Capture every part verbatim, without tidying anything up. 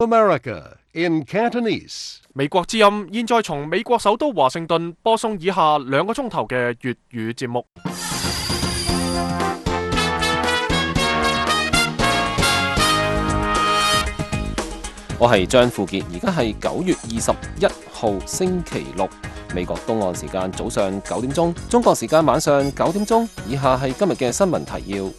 America in Cantonese。 美國之音現在從美國首都華盛頓播送以下兩個鐘頭嘅粵語節目。 我係張富傑，而家係九月二十一號星期六，美國東岸時間早上九點鐘，中國時間晚上九點鐘。以下係今日嘅新聞提要。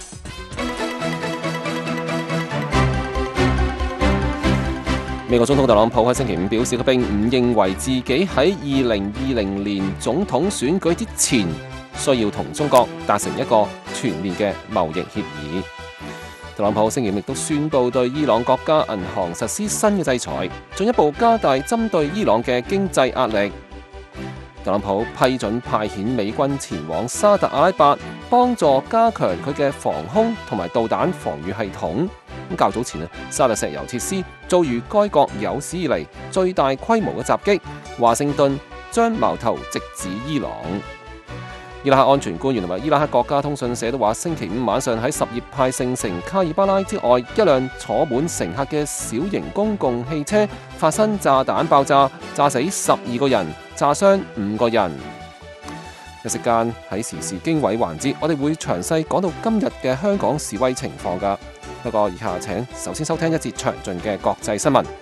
美國總統特朗普喺星期五表示，佢並唔認為自己喺二零二零年總統選舉之前需要同中國達成一個全面嘅貿易協議。特朗普星期五亦都宣布對伊朗國家銀行實施新嘅制裁，進一步加大針對伊朗嘅經濟壓力。特朗普批准派遣美軍前往沙特阿拉伯，幫助加強佢嘅防空同埋導彈防禦系統。咁較早前啊，沙特石油設施遭遇該國有史以嚟最大規模嘅襲擊，華盛頓將矛頭直指伊朗。伊拉克安全官員同埋伊拉克國家通訊社都話，星期五晚上喺什葉派聖城卡爾巴拉之外，一輛坐滿乘客嘅小型公共汽車發生炸彈爆炸，炸死十二個人，炸傷五個人。一息間喺時事經緯環節，我哋會詳細講到今日嘅香港示威情況㗎。不過以下請首先收聽一節詳盡嘅國際新聞。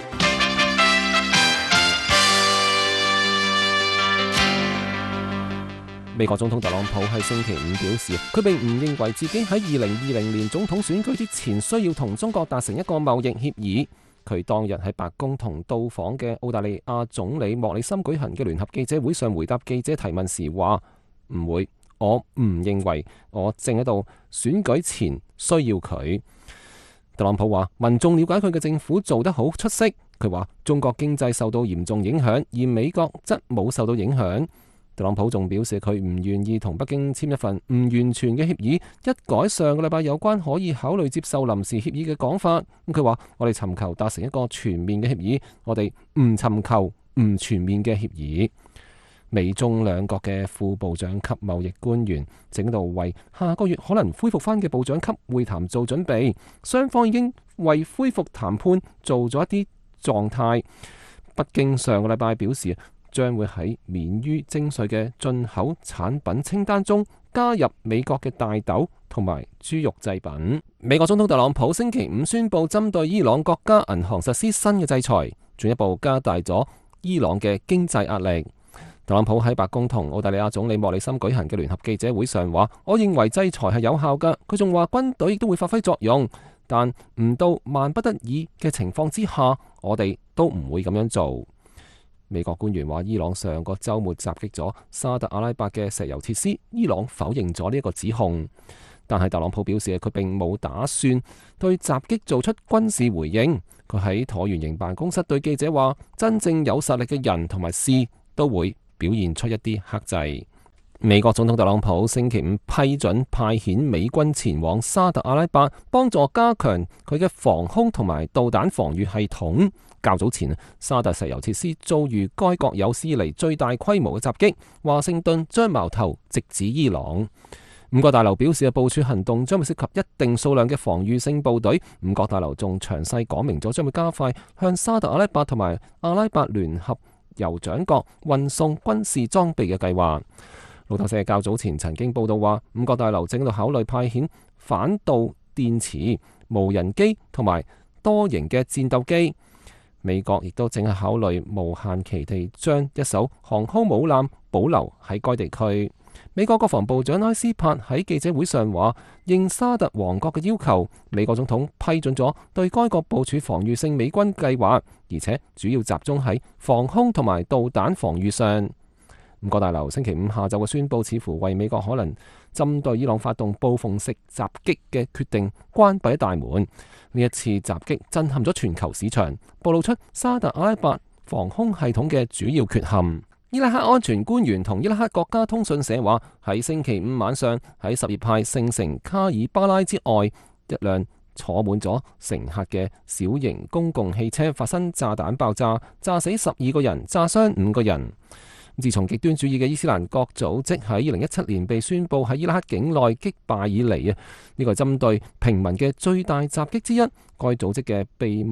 美國總統特朗普喺星期五表示，佢並唔認為自己喺二零二零年總統選舉之前需要同中國達成一個貿易協議。佢當日喺白宮同到訪嘅澳大利亞總理莫里森舉行嘅聯合記者會上回答記者提問時話：唔會，我唔認為我正喺度選舉前需要佢。特朗普話：民眾了解佢嘅政府做得好出色。佢話中國經濟受到嚴重影響，而美國則冇受到影響。特朗普仲表示佢唔願意同北京簽一份唔完全嘅協議，一改上個禮拜有關可以考慮接受臨時協議嘅講法。咁佢話：我哋尋求達成一個全面嘅協議，我哋唔尋求唔全面嘅協議。美中兩國嘅副部長級貿易官員正喺度為下個月可能恢復翻嘅部長級會談做準備，雙方已經為恢復談判做咗一啲狀態。北京上個禮拜表示，將會喺免於徵稅嘅進口產品清單中加入美國嘅大豆同埋豬肉製品。美國總統特朗普星期五宣布針對伊朗國家銀行實施新嘅制裁，進一步加大咗伊朗嘅經濟壓力。特朗普喺白宮同澳大利亞總理莫里森舉行嘅聯合記者會上話：我認為制裁係有效㗎。佢仲話軍隊亦都會發揮作用，但唔到萬不得已嘅情況之下，我哋都唔會咁樣做。美國官員話，伊朗上個週末襲擊咗沙特阿拉伯嘅石油設施，伊朗否認咗呢一個指控。但係特朗普表示，佢並冇打算對襲擊做出軍事回應。佢喺橢圓形辦公室對記者話：真正有實力嘅人同埋事都會表現出一啲克制。美國總統特朗普星期五批准派遣美軍前往沙特阿拉伯，幫助加強佢嘅防空同埋導彈防禦系統。較早前，沙特石油設施遭遇該國有史以嚟最大規模嘅襲擊，華盛頓將矛頭直指伊朗。五角大樓表示嘅部署行動將會涉及一定數量嘅防禦性部隊。五角大樓仲詳細講明咗將會加快向沙特阿拉伯同埋阿拉伯聯合酋長國運送軍事裝備嘅計劃。路透社較早前曾經報道話，五角大樓正喺度考慮派遣反導電磁、無人機同埋多型嘅戰鬥機。美國亦都正係考慮無限期地將一艘航空母艦保留喺該地區。美國國防部長拉斯帕喺記者會上話，應沙特王國嘅要求，美國總統批准咗對該國部署防禦性美軍計劃，而且主要集中喺防空同埋導彈防禦上。五角大樓星期五下晝嘅宣佈，似乎為美國可能針對伊朗發動報復式襲擊嘅決定關閉咗大門。呢一次襲擊震撼咗全球市場，暴露出沙特阿拉伯防空系統嘅主要缺陷。伊拉克安全官員同伊拉克國家通訊社話，喺星期五晚上喺什葉派聖城卡爾巴拉之外，一輛坐滿咗乘客嘅小型公共汽車發生炸彈爆炸，炸死十二個人，炸傷五個人。自從極端主義嘅伊斯蘭國組織喺二零一七年被宣佈喺伊拉克境內擊敗以嚟啊，呢個係針對平民嘅最大襲擊之一。該組織嘅秘密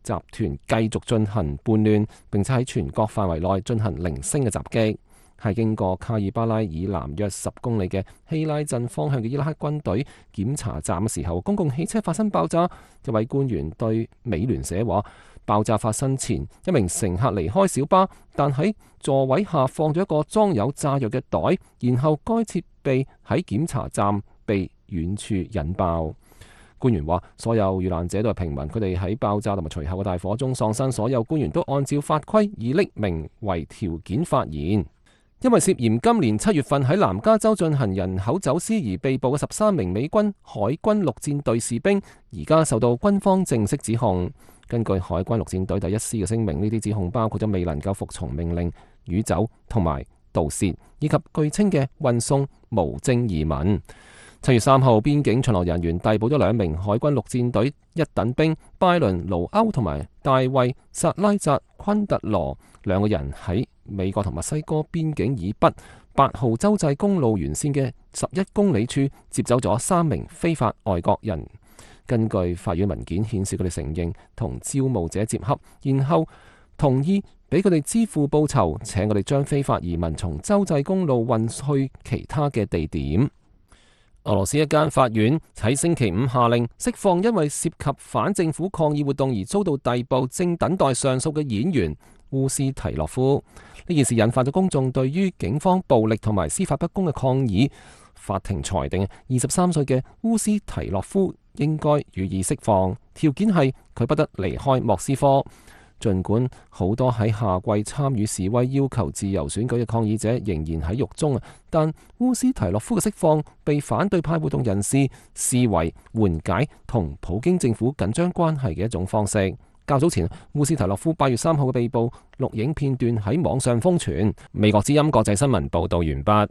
集團繼續進行叛亂，並且喺全國範圍內進行零星嘅襲擊。係經過卡爾巴拉以南約十公里嘅希拉鎮方向嘅伊拉克軍隊檢查站嘅時候，公共汽車發生爆炸。一位官員對美聯社話：爆炸發生前，一名乘客離開小巴，但喺座位下放咗一個裝有炸藥嘅袋，然後該設備喺檢查站被遠處引爆。官員話：所有遇難者都係平民，佢哋喺爆炸同埋隨後嘅大火中喪生。所有官員都按照法規以匿名為條件發言。因為涉嫌今年七月份喺南加州進行人口走私而被捕嘅十三名美軍海軍陸戰隊士兵，而家受到軍方正式指控。根據海軍陸戰隊第一師嘅聲明，呢啲指控包括咗未能夠服從命令、淤走同埋盜竊，以及據稱嘅運送無證移民。七月三號，邊境巡邏人員逮捕咗兩名海軍陸戰隊一等兵拜倫·盧歐同埋大衛·薩拉扎·昆特羅，兩個人喺美國同墨西哥邊境以北八號州際公路沿線嘅十一公里處接走咗三名非法外國人。根據法院文件顯示，佢哋承認同招募者接洽，然後同意俾佢哋支付報酬，請佢哋將非法移民從州際公路運去其他嘅地點。俄羅斯一間法院喺星期五下令釋放因為涉及反政府抗議活動而遭到逮捕、正等待上訴嘅演員烏斯提洛夫。呢件事引發咗公眾對於警方暴力同埋司法不公嘅抗議。法庭裁定二十三歲嘅烏斯提洛夫應該予以釋放，條件係佢不得離開莫斯科。儘管好多喺夏季參與示威要求自由選舉嘅抗議者仍然喺獄中，但烏斯提洛夫嘅釋放被反對派活動人士視為緩解同普京政府緊張關係嘅一種方式。較早前，烏斯提洛夫八月三號嘅被捕錄影片段喺網上瘋傳。美國之音國際新聞報道完畢。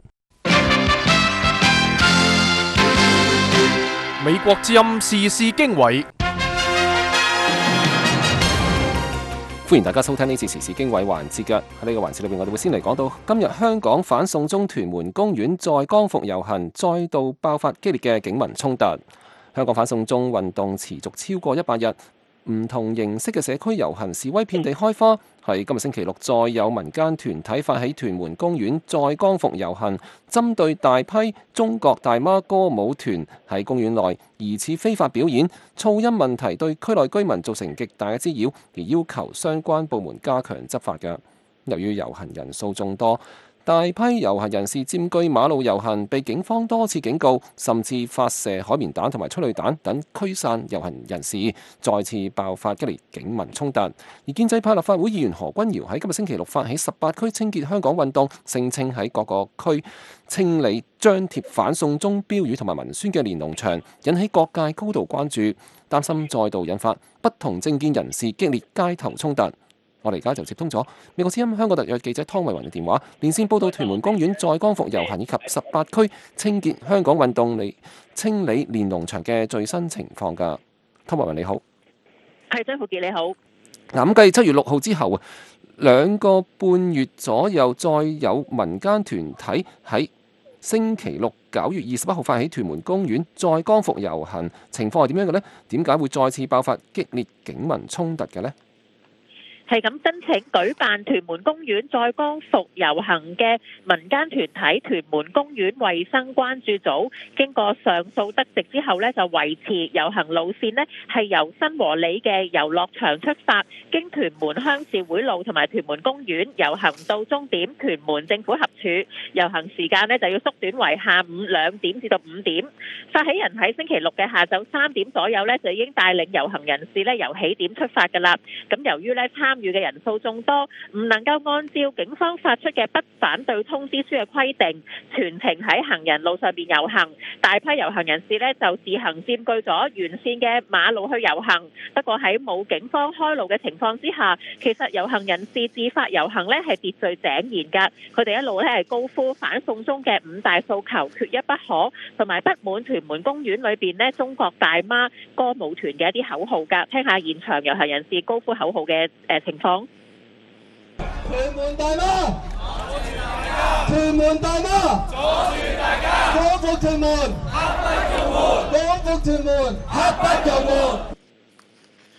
美國之音時事經緯。 歡迎大家收聽呢次時事經緯環節嘅。喺呢個環節裏面，我哋會先嚟講到今日香港反送中屯門公園再光復遊行再度爆發激烈嘅警民衝突。香港反送中運動持續超過一百日，唔同形式嘅社區遊行示威遍地開花。喺今日星期六，再有民間團體發起屯門公園再光復遊行，針對大批中國大媽歌舞團喺公園內疑似非法表演，噪音問題對區內居民造成極大嘅滋擾，而要求相關部門加強執法嘅。由於遊行人數眾多，大批遊行人士佔據馬路遊行，被警方多次警告，甚至發射海綿彈同埋催淚彈等驅散遊行人士，再次爆發激烈警民衝突。而建制派立法會議員何君堯喺今日星期六發起十八區清潔香港運動，聲稱喺各個區清理張貼反送中標語同埋文宣嘅連儂牆，引起各界高度關注，擔心再度引發不同政見人士激烈街頭衝突。我哋而家就接通咗美國之音香港特約記者湯慧雲嘅電話，連線報道屯門公園再光復遊行以及十八區清潔香港運動嚟清理連儂牆嘅最新情況㗎。湯慧雲你好， 係張富傑你好。 嗱，咁繼七月六號之後啊，兩個半月左右，再有民間團體喺星期六九月二十一號發起屯門公園再光復遊行，情況係點樣嘅呢？點解會再次爆發激烈警民衝突嘅呢？ 係咁申請舉辦屯門公園再光復遊行嘅民間團體屯門公園衛生關注組，經過上訴得直之後呢，就維持遊行路線呢係由新和里嘅遊樂場出發，經屯門鄉事會路同埋屯門公園遊行到終點屯門政府合署，遊行時間呢就要縮短為下午兩點至到五點。發起人喺星期六嘅下晝三點左右呢，就已經帶領遊行人士呢由起點出發㗎啦。咁由於呢參與嘅人數眾多，唔能夠按照警方發出嘅不反對通知書嘅規定，全程喺行人路上邊遊行。大批遊行人士呢就自行佔據咗沿線嘅馬路去遊行。不過喺冇警方開路嘅情況之下，其實遊行人士自發遊行呢係秩序井然噶。佢哋一路呢係高呼反送中嘅五大訴求，缺一不可，同埋不滿屯門公園裏邊呢中國大媽歌舞團嘅一啲口號噶。聽下現場遊行人士高呼口號嘅誒情況。 屯門大媽，阻住大家！屯門大媽，阻住大家！光復屯門，刻不容緩！光復屯門，刻不容緩！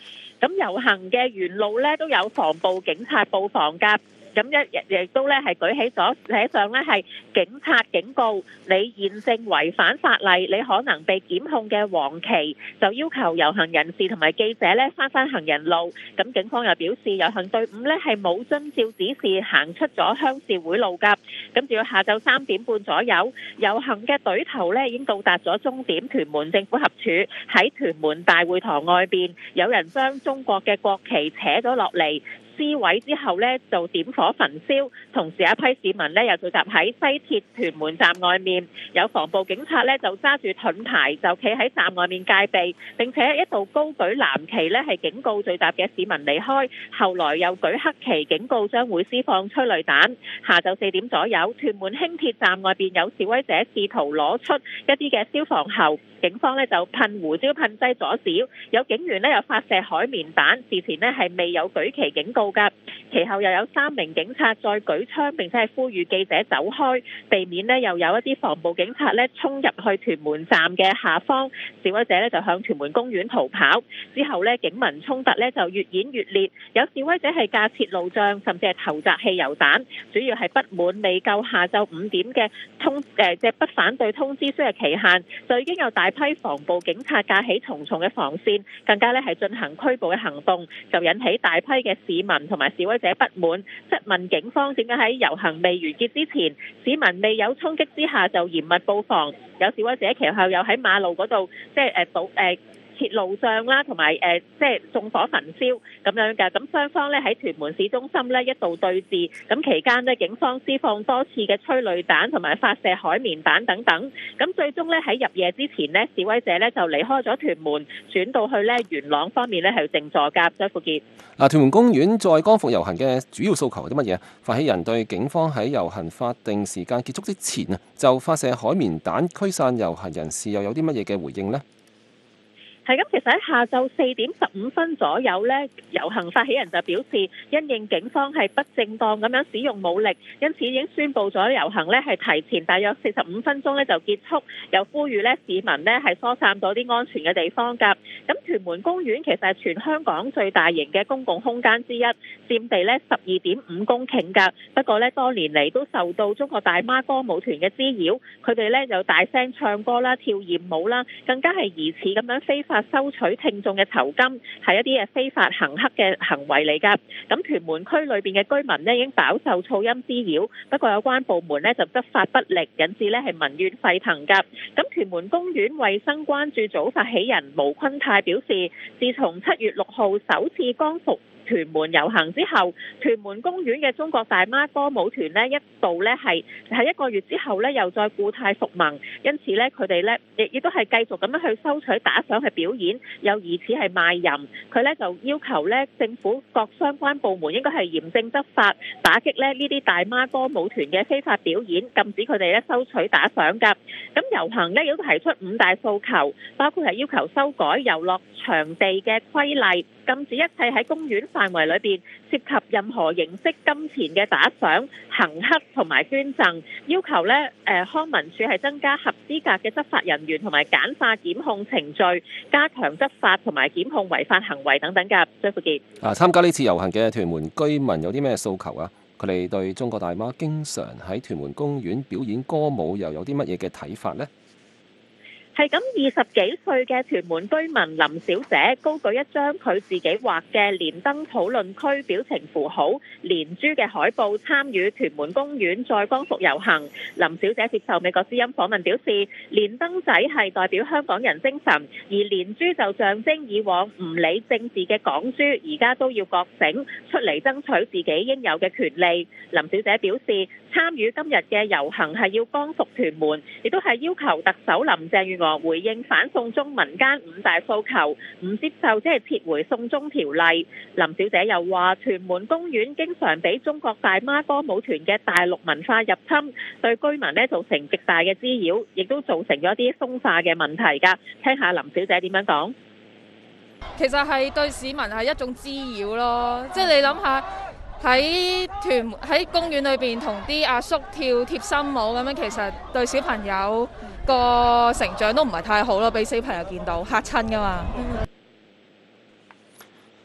咁遊行嘅沿路咧都有防暴警察布防㗎。咁一亦都咧係舉起咗寫上咧係警察警告你現正違反法例，你可能被檢控嘅黃旗，就要求遊行人士同埋記者咧翻返行人路。咁警方又表示遊行隊伍咧係冇遵照指示行出咗鄉事會路㗎。咁至到下晝三點半左右，遊行嘅隊頭咧已經到達咗終點屯門政府合署，喺屯門大會堂外邊，有人將中國嘅國旗扯咗落嚟。撕毀之後呢，就點火焚燒，同時一批市民呢又聚集喺西鐵屯門站外面，有防暴警察呢就揸住盾牌就企喺站外面戒備，並且一度高舉藍旗呢係警告聚集嘅市民離開，後來又舉黑旗警告將會施放催淚彈。下晝四點左右，屯門輕鐵站外邊有示威者試圖攞出一啲嘅消防喉，警方呢就噴胡椒噴劑阻止，有警員呢又發射海綿彈，事前呢係未有舉旗警告㗎。其後又有三名警察再舉槍，並且係呼籲記者走開，避免呢又有一啲防暴警察呢衝入去屯門站嘅下方，示威者呢就向屯門公園逃跑。之後呢，警民衝突呢就越演越烈，有示威者係架設路障，甚至係投擲汽油彈，主要係不滿未夠下晝五點嘅通誒即係不反對通知書嘅期限，就已經有大批防暴警察架起重重嘅防線，更加呢係進行拘捕嘅行動，就引起大批嘅市民同埋示威者不滿，質問警方點解喺遊行未完結之前，市民未有衝擊之下就嚴密布防。有示威者其後又喺馬路嗰度即係誒堵誒設路障啦，同埋誒即係縱火焚燒咁樣㗎。咁雙方咧喺屯門市中心咧一度對峙，咁期間呢，警方施放多次嘅催淚彈同埋發射海綿彈等等。咁最終咧喺入夜之前呢，示威者咧就離開咗屯門，轉到去咧元朗方面咧係靜坐㗎。張富傑。 嗱，屯門公園在光復遊行嘅主要訴求係啲乜嘢？發起人對警方喺遊行法定時間結束之前啊，就發射海綿彈驅散遊行人士，又有啲乜嘢嘅回應呢？ 係咁，其實喺下晝四點十五分左右呢，遊行發起人就表示，因應警方係不正當咁樣使用武力，因此已經宣布咗遊行呢係提前大約四十五分鐘呢就結束，又呼籲呢市民呢係疏散到啲安全嘅地方㗎。咁屯門公園其實係全香港最大型嘅公共空間之一，佔地呢十二點五公頃㗎。不過呢，多年嚟都受到中國大媽歌舞團嘅滋擾，佢哋呢就大聲唱歌啦、跳豔舞啦，更加係疑似咁樣非法收取聽眾嘅酬金，係一啲嘅非法行乞嘅行為嚟㗎。咁屯門區裏邊嘅居民呢已經飽受噪音滋擾，不過有關部門呢就執法不力，引致呢係民怨沸騰㗎。咁屯門公園衛生關注組發起人毛坤泰表示，自從七月六號首次光復屯門遊行之後，屯門公園嘅中國大媽歌舞團呢一度呢係喺一個月之後呢又再故態復萌，因此呢，佢哋呢亦亦都係繼續咁樣去收取打賞去表演，又疑似係賣淫。佢呢就要求呢政府各相關部門應該係嚴正執法，打擊呢呢啲大媽歌舞團嘅非法表演，禁止佢哋呢收取打賞㗎。咁遊行呢亦都提出五大訴求，包括係要求修改遊樂場地嘅規例，禁止一切喺公園範圍裏邊涉及任何形式金錢嘅打賞、行乞同埋捐贈，要求咧誒康文署係增加合資格嘅執法人員同埋簡化檢控程序，加強執法同埋檢控違法行為等等㗎。張富傑啊，參加呢次遊行嘅屯門居民有啲咩訴求啊？佢哋對中國大媽經常喺屯門公園表演歌舞又有啲乜嘢嘅睇法呢？ 係咁，二十幾歲嘅屯門居民林小姐高舉一張佢自己畫嘅連登討論區表情符號連珠嘅海報，參與屯門公園再光復遊行。林小姐接受美國之音訪問表示，連登仔係代表香港人精神，而連珠就象徵以往唔理政治嘅港豬，而家都要覺醒出嚟爭取自己應有嘅權利。林小姐表示，參與今日嘅遊行係要光復屯門，亦都係要求特首林鄭月娥回應反送中民間五大訴求，唔接受即係撤回送中條例。林小姐又話，屯門公園經常俾中國大媽歌舞團嘅大陸文化入侵，對居民呢造成極大嘅滋擾，亦都造成咗啲風化嘅問題㗎。聽下林小姐點樣講。 其實係對市民係一種滋擾咯，即係你諗下。喺屯喺公園裏邊同啲阿叔跳貼心舞咁樣，其實對小朋友個成長都唔係太好咯，俾小朋友見到嚇親噶嘛。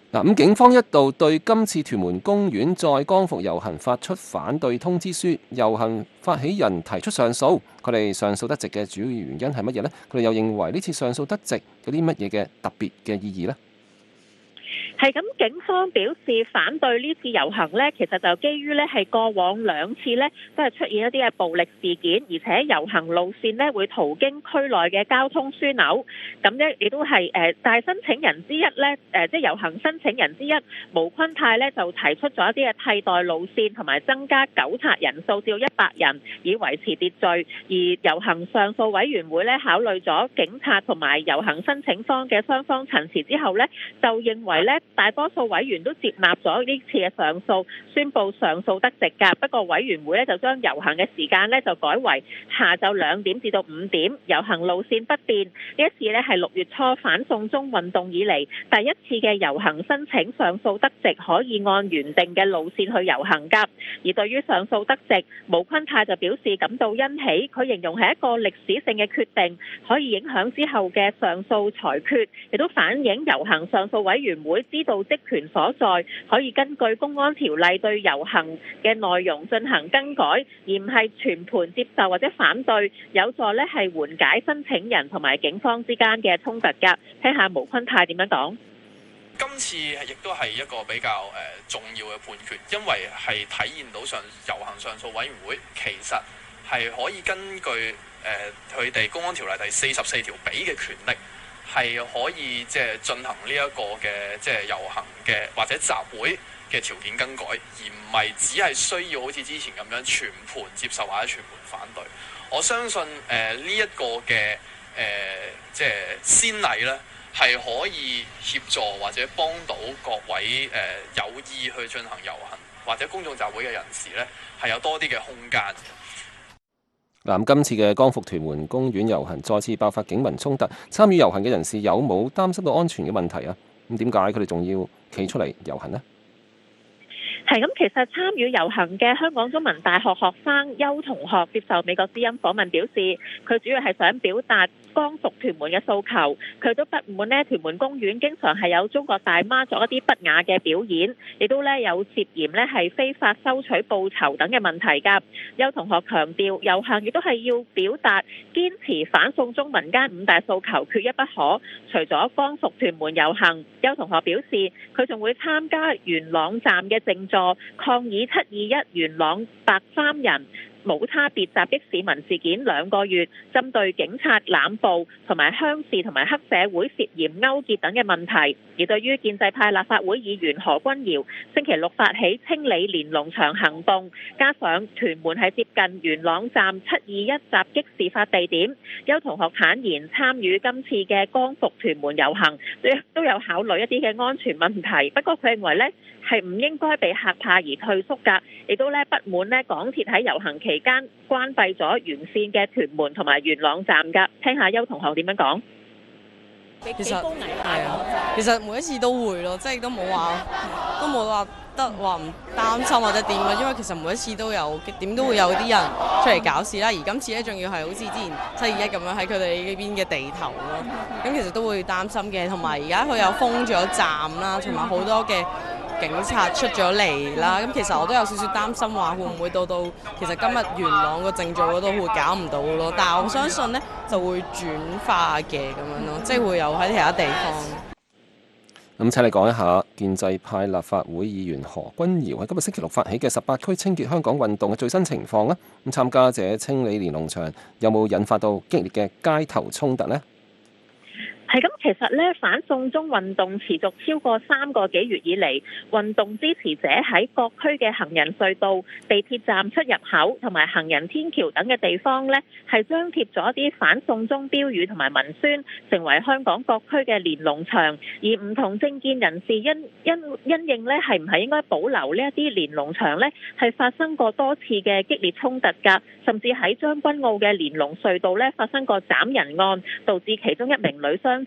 嗱，咁警方一度對今次屯門公園再光復遊行發出反對通知書，遊行發起人提出上訴，佢哋上訴得直嘅主要原因係乜嘢呢？佢哋又認為呢次上訴得直有啲乜嘢嘅特別嘅意義呢？ 係咁，警方表示反對呢次遊行呢，其實就基於呢係過往兩次呢都係出現一啲嘅暴力事件，而且遊行路線呢會途經區內嘅交通樞紐。咁呢亦都係誒，但係申請人之一呢，誒即係遊行申請人之一毛坤泰呢就提出咗一啲嘅替代路線，同埋增加糾察人數至到一百人，以維持秩序。而遊行上訴委員會呢考慮咗警察同埋遊行申請方嘅雙方陳詞之後呢，就認為呢，大多數委員都接納咗呢次嘅上訴，宣布上訴得直㗎。不過委員會咧就將遊行嘅時間咧就改為下晝兩點至到五點，遊行路線不變。呢一次咧係六月初反送中運動以嚟第一次嘅遊行申請上訴得直，可以按原定嘅路線去遊行㗎。而對於上訴得直，毛坤泰就表示感到欣喜，佢形容係一個歷史性嘅決定，可以影響之後嘅上訴裁決，亦都反映遊行上訴委員會知道職權所在，可以根據公安條例對遊行嘅內容進行更改，而唔係全盤接受或者反對，有助呢係緩解申請人同埋警方之間嘅衝突㗎。聽下毛坤泰點樣講。 今次亦都係一個比較誒、呃、重要嘅判決，因為係體現到上遊行上訴委員會其實係可以根據誒佢哋公安條例第四十四條俾嘅權力，係可以即係進行呢一個嘅即係遊行嘅或者集會嘅條件更改，而唔係只係需要好似之前咁樣全盤接受或者全盤反對。我相信誒呢一個嘅誒、呃、即係先例咧，係可以協助或者幫到各位誒、呃、有意去進行遊行或者公眾集會嘅人士咧，係有多啲嘅空間。 嗱，今次嘅光復屯門公園遊行再次爆發警民衝突，參與遊行嘅人士有冇擔心到安全嘅問題啊？咁點解佢哋仲要企出嚟遊行呢？ 係咁，其實參與遊行嘅香港中文大學學生邱同學接受美國之音訪問表示，佢主要係想表達光復屯門嘅訴求。佢都不滿呢屯門公園經常係有中國大媽作一啲不雅嘅表演，亦都呢有涉嫌呢係非法收取報酬等嘅問題㗎。邱同學強調，遊行亦都係要表達堅持反送中民間五大訴求，缺一不可。除咗光復屯門遊行，邱同學表示佢仲會參加元朗站嘅靜坐，抗議七二一元朗白衫人冇差別襲擊市民事件兩個月，針對警察濫捕同埋鄉事同埋黑社會涉嫌勾結等嘅問題。而對於建制派立法會議員何君堯星期六發起清理連儂牆行動，加上屯門係接近元朗站七二一襲擊事發地點，邱同學坦言參與今次嘅光復屯門遊行都有考慮一啲嘅安全問題，不過佢認為呢係唔應該被嚇怕而退縮㗎，亦都咧不滿呢港鐵喺遊行期間關閉咗沿線嘅屯門同埋元朗站㗎。聽下邱同學點樣講。 其實係啊，其實每一次都會咯，即係都冇話都冇話得話唔擔心或者點啊，因為其實每一次都有點都會有啲人出嚟搞事啦，而今次咧仲要係好似之前七二一咁樣喺佢哋呢邊嘅地頭咯，咁其實都會擔心嘅，同埋而家佢又封咗站啦，同埋好多嘅警察出咗嚟啦，咁其實我都有少少擔心話會唔會到到其實今日元朗個正做嗰度會搞唔到咯，但係我相信呢就會轉化嘅咁樣咯，即係會有喺其他地方。 咁請你講一下建制派立法會議員何君堯喺今日星期六發起嘅十八區清潔香港運動嘅最新情況啊！咁參加者清理連儂牆有冇引發到激烈嘅街頭衝突呢？ 係咁，其實咧反送中運動持續超過三個幾月以嚟，運動支持者喺各區嘅行人隧道、地鐵站出入口同埋行人天橋等嘅地方咧，係張貼咗一啲反送中標語同埋文宣，成為香港各區嘅連儂牆。而唔同政見人士因因因應咧，係唔係應該保留呢一啲連儂牆咧，係發生過多次嘅激烈衝突㗎，甚至喺將軍澳嘅連儂隧道咧發生過斬人案，導致其中一名女傷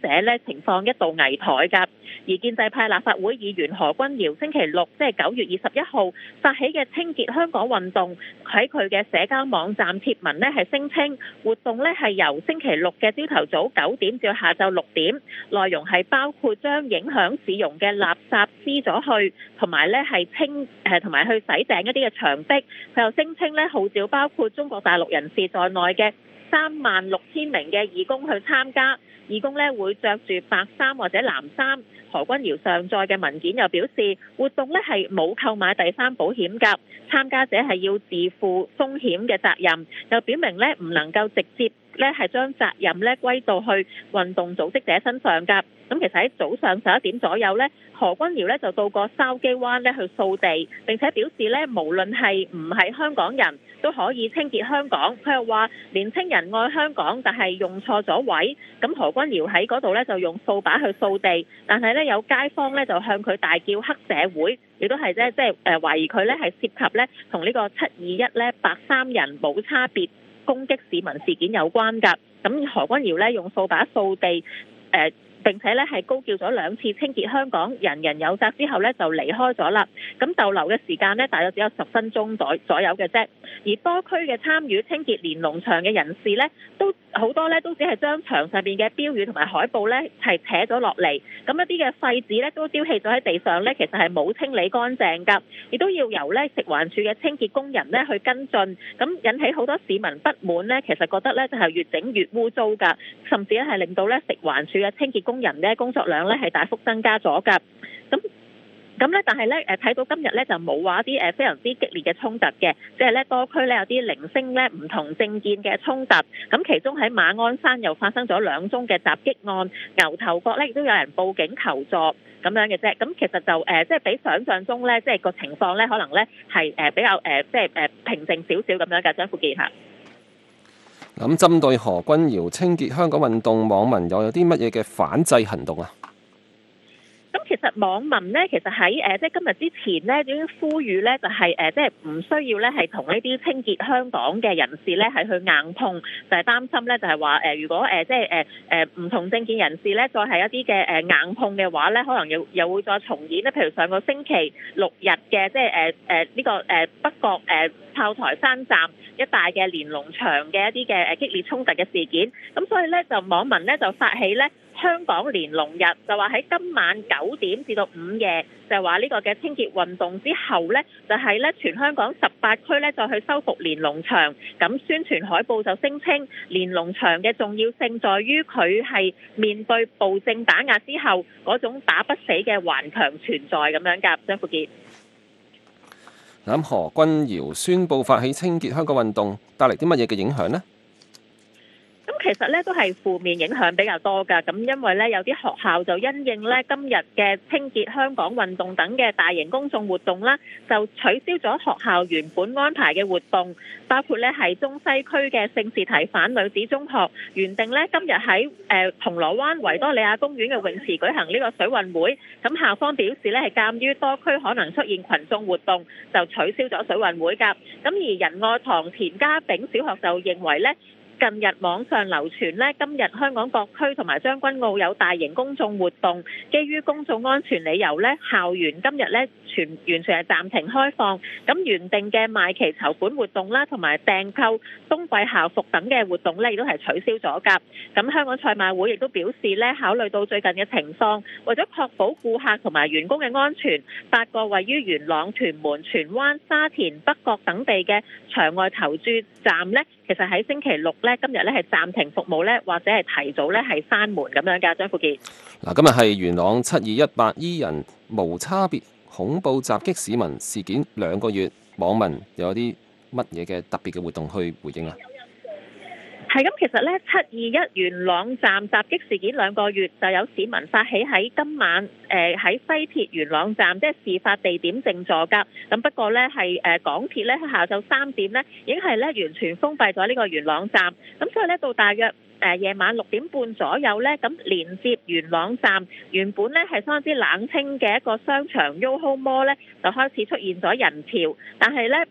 者呢情況一度危殆㗎。而建制派立法會議員何君堯星期六即係九月二十一號發起嘅清潔香港運動，喺佢嘅社交網站貼文呢係聲稱活動呢係由星期六嘅朝頭早九點至下晝六點，內容係包括將影響市容嘅垃圾撕咗去，同埋呢係清誒同埋去洗淨一啲嘅牆壁。佢又聲稱呢號召包括中國大陸人士在內嘅三萬六千名嘅義工去參加，義工呢會着住白衫或者藍衫。何君堯上載嘅文件又表示，活動呢係冇購買第三保險㗎，參加者係要自負風險嘅責任，又表明呢唔能夠直接呢係將責任呢歸到去運動組織者身上㗎。咁其實喺早上十一點左右呢，何君堯呢就到過筲箕灣呢去掃地，並且表示呢無論係唔係香港人都可以清潔香港。佢又話年青人愛香港，但係用錯咗位。咁何君堯喺嗰度呢就用掃把去掃地，但係呢有街坊呢就向佢大叫黑社會，亦都係即係誒懷疑佢呢係涉及呢同呢個七二一呢白衫人冇差別攻擊市民事件有關㗎。咁何君堯呢用掃把掃地誒。呃並且咧係高叫咗兩次清潔香港，人人有責之後咧就離開咗啦。咁逗留嘅時間呢，大約只有十分鐘左左右嘅啫。而多區嘅參與清潔連儂牆嘅人士呢，都好多呢都只係將牆上邊嘅標語同埋海報呢係扯咗落嚟。咁一啲嘅廢紙呢都丟棄咗喺地上呢，其實係冇清理乾淨㗎，亦都要由呢食環署嘅清潔工人呢去跟進。咁引起好多市民不滿呢，其實覺得呢就係越整越污糟㗎，甚至咧係令到呢食環署嘅清潔工人咧工作量咧係大幅增加咗㗎，咁咁咧，但係咧誒睇到今日咧就冇話啲誒非常之激烈嘅衝突嘅，即係咧多區咧有啲零星咧唔同政見嘅衝突，咁其中喺馬鞍山又發生咗兩宗嘅襲擊案，牛頭角咧亦都有人報警求助咁樣嘅啫，咁其實就誒即係比想象中咧即係個情況咧可能咧係誒比較誒即係誒平靜少少咁樣嘅。張富健嚇。 咁針對何君堯清潔香港運動，網民又有啲乜嘢嘅反制行動啊？ 咁其實網民咧，其實喺誒即係今日之前咧，已經呼籲咧，就係誒即係唔需要咧，係同呢啲清潔香港嘅人士咧，係去硬碰，就係擔心咧，就係話誒，如果誒即係誒誒唔同政見人士咧，再係一啲嘅誒硬碰嘅話咧，可能又又會再重演咧。譬如上個星期六日嘅即係誒誒呢個誒北角誒炮台山站一帶嘅連儂牆嘅一啲嘅誒激烈衝突嘅事件，咁所以咧就網民咧就發起咧香港連儂日，就話喺今晚九點至到午夜，就係話呢個嘅清潔運動之後咧，就係咧全香港十八區咧就去修復連儂牆，咁宣傳海報就聲稱連儂牆嘅重要性在於佢係面對暴政打壓之後嗰種打不死嘅頑強存在咁樣㗎。張富傑。 咁何君堯宣布發起清潔香港運動，帶嚟啲乜嘢嘅影響呢？ 咁其實咧都係負面影響比較多㗎，咁因為咧有啲學校就因應咧今日嘅清潔香港運動等嘅大型公眾活動啦，就取消咗學校原本安排嘅活動，包括咧係中西區嘅聖士提反女子中學原定咧今日喺誒銅鑼灣維多利亞公園嘅泳池舉行呢個水運會，咁校方表示咧係鑑於多區可能出現群眾活動，就取消咗水運會㗎。咁而仁愛堂田家炳小學就認為咧，近日網上流傳咧，今日香港各區同埋將軍澳有大型公眾活動，基於公眾安全理由咧，校園今日咧全完全係暫停開放。咁原定嘅賣旗籌款活動啦，同埋訂購冬季校服等嘅活動咧，亦都係取消咗㗎。咁香港賽馬會亦都表示咧，考慮到最近嘅情況，為咗確保顧客同埋員工嘅安全，八個位於元朗、屯門、荃灣、沙田、北角等地嘅場外投注站咧，其實喺星期六咧，今日咧係暫停服務咧，或者係提早咧係閂門咁樣㗎。張富健。 嗱，今日係元朗七二一白衣人無差別恐怖襲擊市民事件兩個月，網民又有啲乜嘢嘅特別嘅活動去回應啊？ 係咁，其實咧七二一元朗站襲擊事件兩個月，就有市民發起喺今晚誒喺西鐵元朗站，即係事發地點靜坐㗎。咁不過咧係誒港鐵咧喺下晝三點咧已經係咧完全封閉咗呢個元朗站。咁所以咧到大約誒夜晚六點半左右咧，咁連接元朗站原本咧係相當之冷清嘅一個商場 YOHO Mall 咧，就開始出現咗人潮，但係咧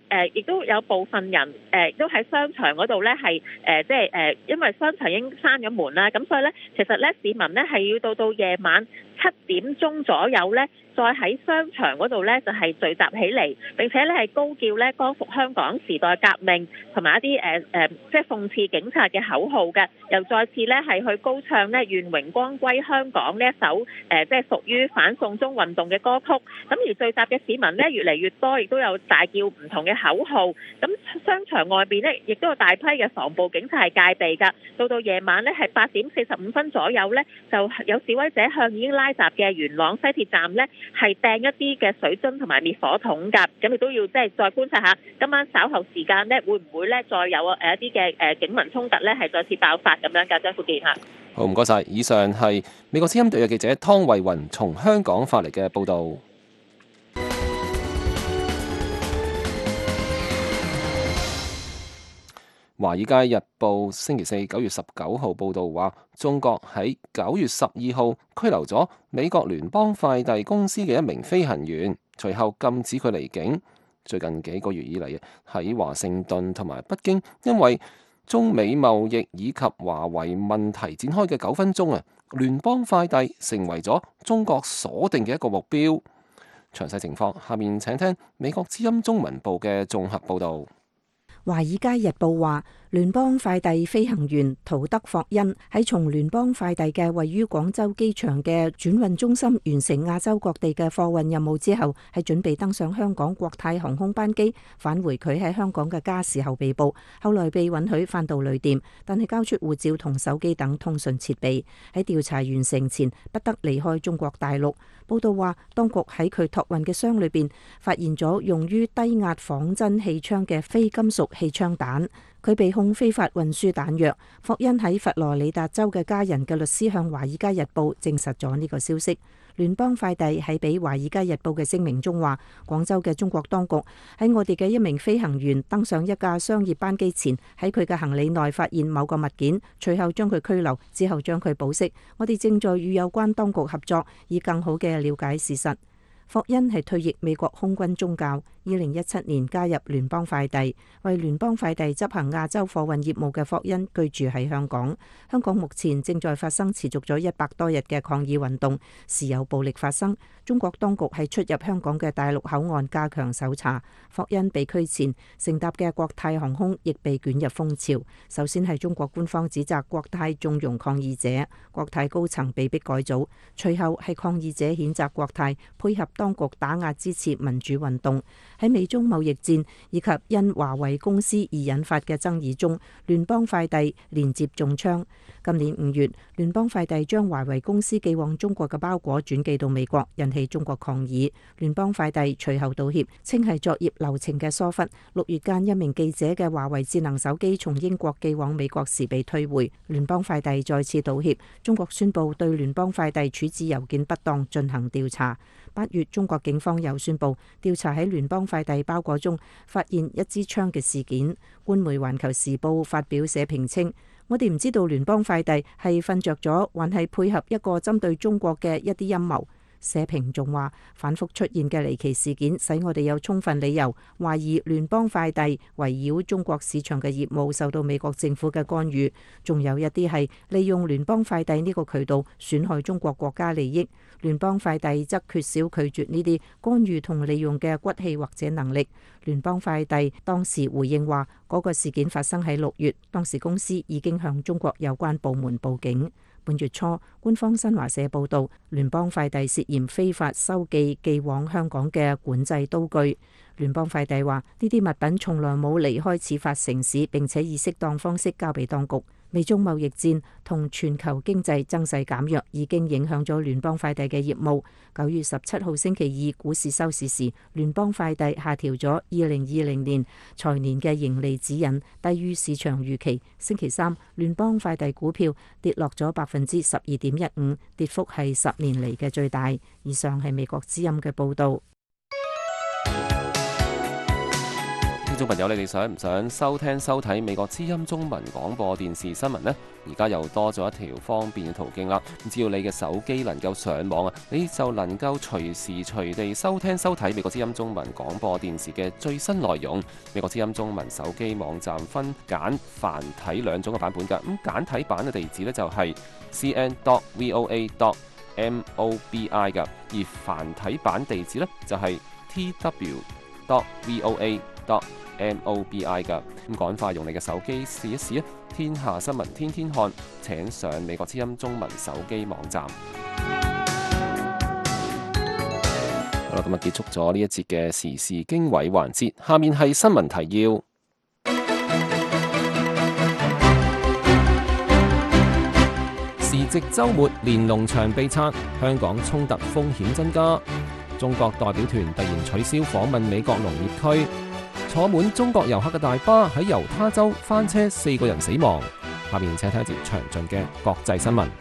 誒亦都有部分人誒都喺商場嗰度咧係誒即係誒，因為商場已經閂咗門啦，咁所以咧其實咧市民咧係要到到夜晚七點鐘左右咧，再喺商場嗰度咧就係聚集起嚟，並且咧係高叫咧光復香港時代革命同埋一啲誒誒即係諷刺警察嘅口號嘅，又再次咧係去高唱咧願榮光歸香港呢一首誒即係屬於反送中運動嘅歌曲。咁而聚集嘅市民咧越嚟越多，亦都有大叫唔同嘅口號。咁商場外邊咧亦都有大批嘅防暴警察係戒備㗎。到到夜晚咧係八點四十五分左右咧，就有示威者向已經拉閘嘅元朗西鐵站咧係掟一啲嘅水樽同埋滅火筒㗎。咁亦都要即係再觀察下今晚稍後時間咧會唔會咧再有誒一啲嘅誒警民衝突咧係再次爆發咁樣㗎。張富健嚇。 好，唔該晒。以上係美國之音隊嘅記者湯慧雲從香港發嚟嘅報導。《華爾街日報》星期四九月十九號報導話，中國喺九月十二號拘留咗美國聯邦快遞公司嘅一名飛行員，隨後禁止佢離境。最近幾個月以嚟，喺華盛頓同埋北京，因為中美貿易以及華為問題展開嘅糾紛中啊，聯邦快遞成為咗中國鎖定嘅一個目標。詳細情況，下面請聽美國之音中文部嘅綜合報導。 華爾街日報話，聯邦快遞飛行員陶德霍恩喺從聯邦快遞嘅位於廣州機場嘅轉運中心完成亞洲各地嘅貨運任務之後，係準備登上香港國泰航空班機返回佢喺香港嘅家時候被捕，後來被允許返到旅店，但係交出護照同手機等通訊設備，喺調查完成前不得離開中國大陸。報道話，當局喺佢託運嘅箱裏邊發現咗用於低壓仿真氣槍嘅非金屬氣槍彈，佢被控非法運輸彈藥。霍恩喺佛羅里達州嘅家人嘅律師向《華爾街日報》證實咗呢個消息。聯邦快遞喺俾《華爾街日報》嘅聲明中話，廣州嘅中國當局喺我哋嘅一名飛行員登上一架商業班機前，喺佢嘅行李內發現某個物件，隨後將佢拘留，之後將佢保釋。我哋正在與有關當局合作，以更好嘅了解事實。霍恩係退役美國空軍中校，二零一七年加入聯邦快遞，為聯邦快遞執行亞洲貨運業務嘅霍恩居住喺香港。香港目前正在發生持續咗一百多日嘅抗議運動，時有暴力發生。中國當局喺出入香港嘅大陸口岸加強搜查。霍恩被拘前乘搭嘅國泰航空亦被捲入風潮。首先係中國官方指責國泰縱容抗議者，國泰高層被迫改組，隨後係抗議者譴責國泰配合當局打壓支持民主運動。喺美中貿易戰以及因華為公司而引發嘅爭議中，聯邦快遞連接中槍。今年五月，聯邦快遞將華為公司寄往中國嘅包裹轉寄到美國，引起中國抗議。聯邦快遞隨後道歉，稱係作業流程嘅疏忽。六月間，一名記者嘅華為智能手機從英國寄往美國時被退回，聯邦快遞再次道歉。中國宣布對聯邦快遞處置郵件不當進行調查。八月，中國警方又宣布調查喺聯邦快遞包裹中發現一支槍嘅事件。官媒《環球時報》發表社評稱，我哋唔知道聯邦快遞係瞓着咗，還係配合一個針對中國嘅一啲陰謀。社評仲話，反覆出現嘅離奇事件使我哋有充分理由懷疑聯邦快遞圍繞中國市場嘅業務受到美國政府嘅干預，仲有一啲係利用聯邦快遞呢個渠道損害中國國家利益。聯邦快遞則缺少拒絕呢啲干預同利用嘅骨氣或者能力。聯邦快遞當時回應話，嗰個事件發生喺六月，當時公司已經向中國有關部門報警。本月初，官方新華社報道，聯邦快遞涉嫌非法收寄寄往香港嘅管制刀具。聯邦快遞話，呢啲物品從來冇離開始發城市，並且以適當方式交俾當局。美中貿易戰同全球經濟增勢減弱已經影響咗聯邦快遞嘅業務。九月十七號星期二股市收市時，聯邦快遞下調咗二零二零年財年嘅盈利指引，低於市場預期。星期三，聯邦快遞股票跌落咗百分之十二點一五，跌幅係十年嚟嘅最大。以上係美國之音嘅報導。 眾朋友，你哋想唔想收聽收睇美國之音中文廣播電視新聞呢？而家又多咗一條方便嘅途徑啦。只要你嘅手機能夠上網啊，你就能夠隨時隨地收聽收睇美國之音中文廣播電視嘅最新內容。美國之音中文手機網站分簡繁體兩種嘅版本㗎。咁簡體版嘅地址呢，就係 c n dot voa dot mobi 㗎，而繁體版地址呢，就係 t w dot voa dot mobi 㗎。咁趕快用你嘅手機試一試啊！天下新聞天天看，請上美國之音中文手機網站。好啦，咁啊結束咗呢一節嘅時事經緯環節，下面係新聞提要。時值週末，連儂牆被拆，香港衝突風險增加。中國代表團突然取消訪問美國農業區，坐滿中國遊客嘅大巴喺猶他州翻車，四個人死亡。下面請睇一節詳盡嘅國際新聞。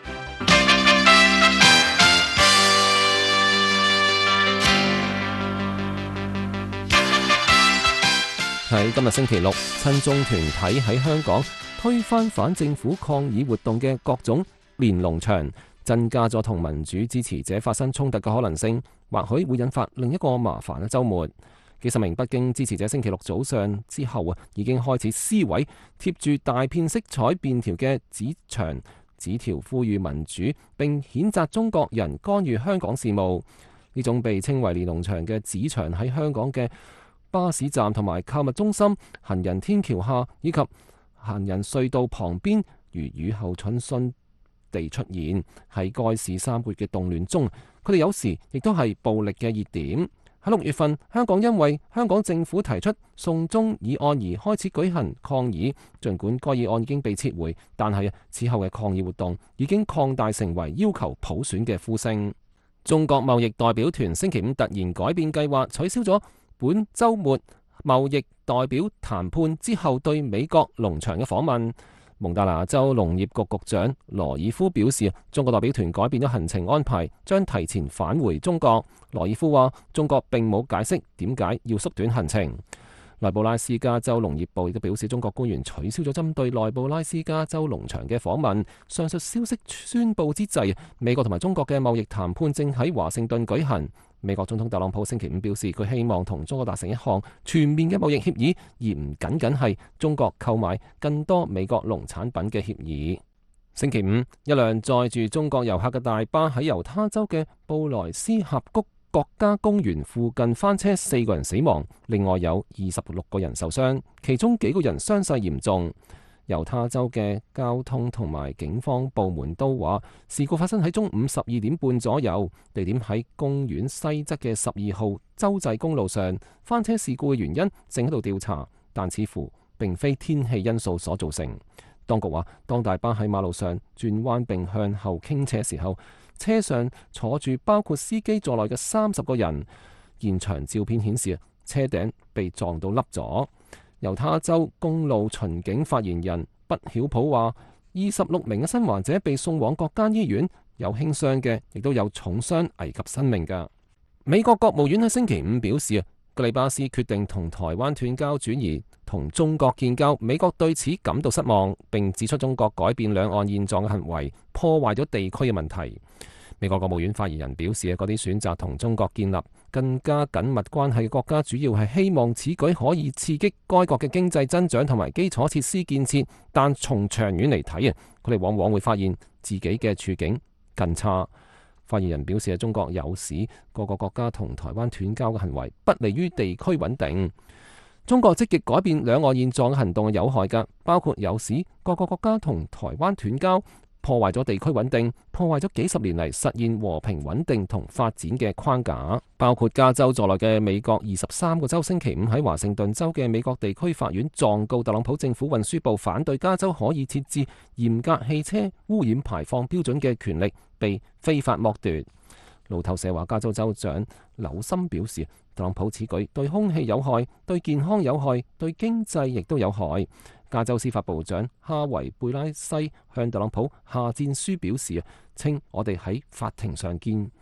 喺今日星期六，親中團體喺香港推翻反政府抗議活動嘅各種連儂牆，增加咗同民主支持者發生衝突嘅可能性，或許會引發另一個麻煩嘅週末。幾十名北京支持者星期六早上之後啊，已經開始撕毀貼住大片色彩便條嘅紙牆，紙條呼籲民主並譴責中國人干預香港事務。呢種被稱為連儂牆嘅紙牆喺香港嘅巴士站同埋購物中心、行人天橋下以及行人隧道旁邊如雨後春筍地出現。喺該市三個月嘅動亂中，佢哋有時亦都係暴力嘅熱點。喺六月份，香港因為香港政府提出送中議案而開始舉行抗議，儘管該議案已經被撤回，但係此後嘅抗議活動已經擴大成為要求普選嘅呼聲。中國貿易代表團星期五突然改變計劃，取消咗本週末貿易代表談判之後對美國農場嘅訪問。蒙大拿州農業局局長羅爾夫表示，中國代表團改變咗行程安排，將提前返回中國。羅爾夫話，中國並冇解釋點解要縮短行程。內布拉斯加州農業部亦都表示，中國官員取消咗針對內布拉斯加州農場嘅訪問。上述消息宣佈之際，美國同埋中國嘅貿易談判正喺華盛頓舉行。美國總統特朗普星期五表示，佢希望同中國達成一項全面嘅貿易協議，而唔僅僅係中國購買更多美國農產品嘅協議。星期五，一輛載住中國遊客嘅大巴喺猶他州嘅布萊斯峽谷國家公園附近翻車，四個人死亡，另外有二十六個人受傷，其中幾個人傷勢嚴重。猶他州嘅交通同埋警方部門都話，事故發生喺中午十二點半左右，地點喺公園西側嘅十二號州際公路上。翻車事故嘅原因正喺度調查，但似乎並非天氣因素所造成。當局話，當大巴喺馬路上轉彎並向後傾斜時候，車上坐住包括司機在內嘅三十個人。現場照片顯示，車頂被撞到凹咗。猶他州公路巡警發言人畢曉普話，二十六名嘅生還者被送往各間醫院，有輕傷嘅，亦都有重傷危及生命㗎。美國國務院喺星期五表示，格里巴斯決定同台灣斷交，轉移同中國建交，美國對此感到失望，並指出中國改變兩岸現狀嘅行為破壞咗地區嘅問題。美國國務院發言人表示，嗰啲選擇同中國建立更加緊密關係嘅國家，主要係希望此舉可以刺激該國嘅經濟增長同埋基礎設施建設，但從長遠嚟睇啊，佢哋往往會發現自己嘅處境更差。發言人表示，中國有使各個國家同台灣斷交嘅行為不利於地區穩定。中國積極改變兩岸現狀嘅行動係有害㗎，包括有使各個國家同台灣斷交，破壞咗地區穩定，破壞咗幾十年嚟實現和平穩定同發展嘅框架。包括加州在內嘅美國二十三個州星期五喺華盛頓州嘅美國地區法院狀告特朗普政府運輸部，反對加州可以設置嚴格汽車污染排放標準嘅權力被非法剝奪。路透社話，加州州長紐森表示，特朗普此舉對空氣有害，對健康有害，對經濟亦都有害。加州司法部長哈維貝拉西向特朗普下戰書表示，稱我哋喺法庭上見。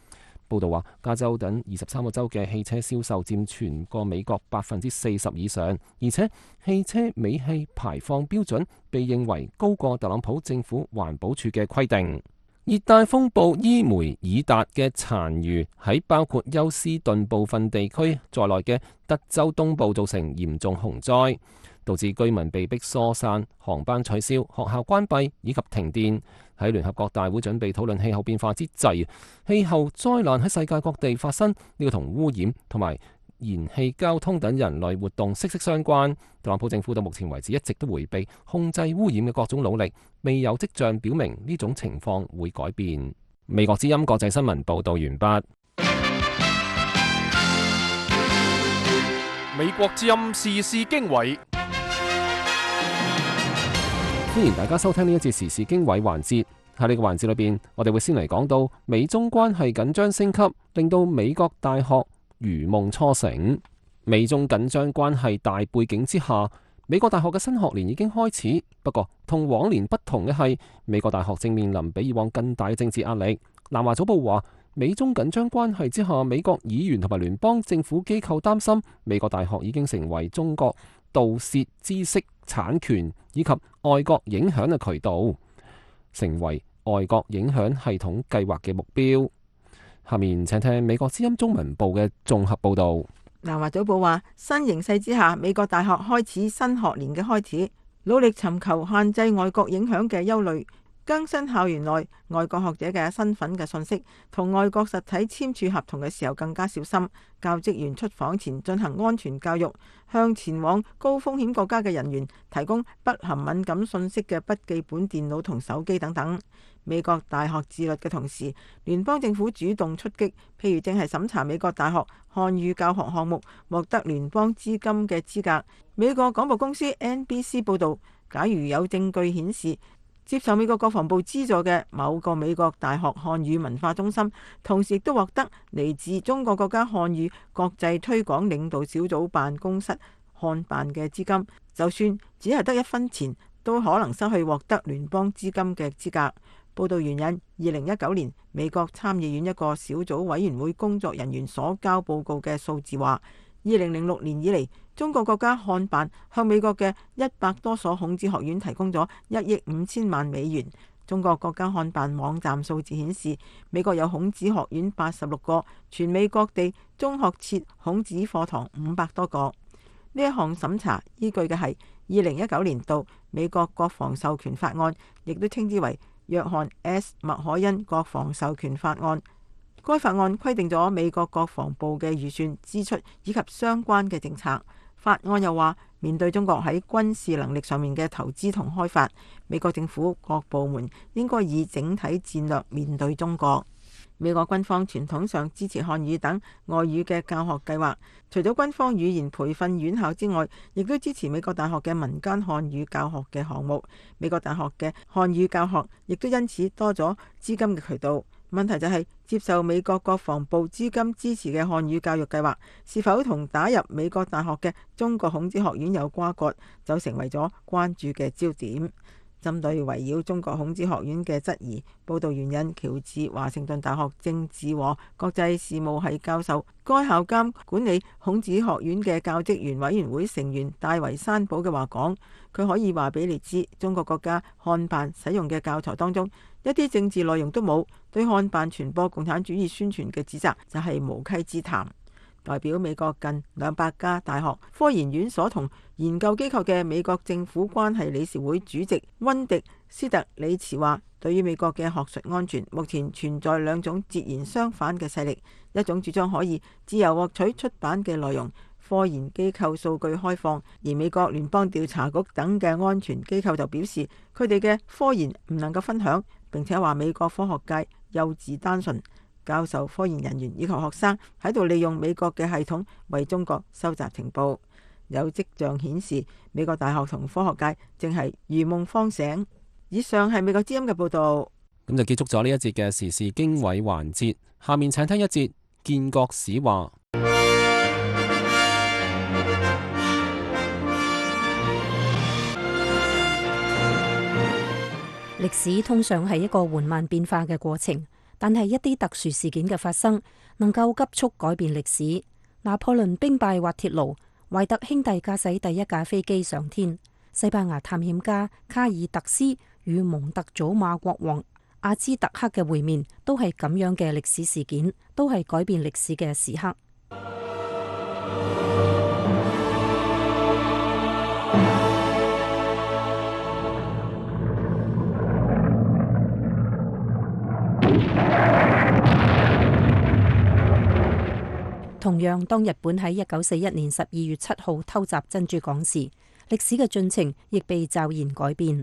報道話，加州等二十三個州嘅汽車銷售佔全個美國百分之四十以上，而且汽車尾氣排放標準被認為高過特朗普政府環保署嘅規定。熱帶風暴伊梅爾達嘅殘餘喺包括休斯頓部分地區在內嘅德州東部造成嚴重洪災，導致居民被迫疏散、航班取消、學校關閉以及停電。喺聯合國大會準備討論氣候變化之際，氣候災難喺世界各地發生，呢個同污染同埋燃氣交通等人類活動息息相關。特朗普政府到目前為止一直都迴避控制污染嘅各種努力，未有跡象表明呢種情況會改變。美國之音國際新聞報道完畢。 美國之音時事經緯， 歡迎大家收聽呢一節時事經緯環節。喺呢個環節裏邊，我哋會先嚟講到美中關係緊張升級，令到美國大學如夢初醒。美中緊張關係大背景之下，美國大學嘅新學年已經開始。不過同往年不同嘅係，美國大學正面臨比以往更大嘅政治壓力。南華早報話，美中緊張關係之下，美國議員同埋聯邦政府機構擔心美國大學已經成為中國盜竊知識產權以及外國影響嘅渠道，成為外國影響系統計劃嘅目標。下面請聽美國之音中文部嘅綜合報道。 南華早報話，新形勢之下，美國大學開始新學年嘅開始，努力尋求限制外國影響嘅憂慮，更新校園內外國學者嘅身份嘅信息，同外國實體簽署合同嘅時候更加小心。教職員出訪前進行安全教育，向前往高風險國家嘅人員提供不含敏感信息嘅筆記本電腦同手機等等。美國大學自律嘅同時，聯邦政府主動出擊，譬如正係審查美國大學漢語教學項目獲得聯邦資金嘅資格。美國廣播公司 N B C 報道，假如有證據顯示接受美國國防部資助嘅某個美國大學漢語文化中心，同時亦都獲得嚟自中國國家漢語國際推廣領導小組辦公室漢辦嘅資金，就算只係得一分錢，都可能失去獲得聯邦資金嘅資格。報道原引二零一九年美國參議院一個小組委員會工作人員所交報告嘅數字話，二零零六年以嚟，中國國家漢辦向美國嘅一百多所孔子學院提供咗一億五千萬美元。中國國家漢辦網站數字顯示，美國有孔子學院八十六個，全美各地中學設孔子課堂五百多個。呢一項審查依據嘅係二零一九年度美國國防授權法案，亦都稱之為約翰 S 麥凱恩國防授權法案。該法案規定咗美國國防部嘅預算支出以及相關嘅政策。法案又話，面對中國喺軍事能力上面嘅投資同開發，美國政府各部門應該以整體戰略面對中國。美國軍方傳統上支持漢語等外語嘅教學計劃，除咗軍方語言培訓院校之外，亦都支持美國大學嘅民間漢語教學嘅項目。美國大學嘅漢語教學亦都因此多咗資金嘅渠道。問題就係接受美國國防部資金支持嘅漢語教育計劃，是否同打入美國大學嘅中國孔子學院有瓜葛，就成為咗關注嘅焦點。針對圍繞中國孔子學院嘅質疑，報道援引喬治華盛頓大學政治和國際事務系教授、該校監管理孔子學院嘅教職員委員會成員戴維山堡嘅話講，佢可以話俾你知，中國國家漢辦使用嘅教材當中一啲政治內容都冇，對漢辦傳播共產主義宣傳嘅指責就係無稽之談。代表美國近兩百家大學、科研院所同研究機構嘅美國政府關係理事會主席溫迪斯特里茨話，對於美國嘅學術安全，目前存在兩種截然相反嘅勢力，一種主張可以自由獲取出版嘅內容，科研機構數據開放，而美國聯邦調查局等嘅安全機構就表示，佢哋嘅科研唔能夠分享，並且話美國科學界幼稚單純。教授、科研人員以及學生喺度利用美國嘅系統為中國收集情報，有跡象顯示美國大學同科學界正係如夢方醒。以上係美國之音嘅報道。 咁就結束咗呢一節嘅時事經緯環節，下面請聽一節建國史話。 歷史通常係一個緩慢變化嘅過程。 但係一啲特殊事件嘅發生，能夠急速改變歷史。拿破崙兵敗滑鐵盧，懷特兄弟駕駛第一架飛機上天，西班牙探險家卡爾特斯與蒙特祖馬國王阿茲特克嘅會面，都係咁樣嘅歷史事件，都係改變歷史嘅時刻。同樣，當日本喺一九四一年十二月七號偷襲珍珠港時，歷史嘅進程亦被驟然改變。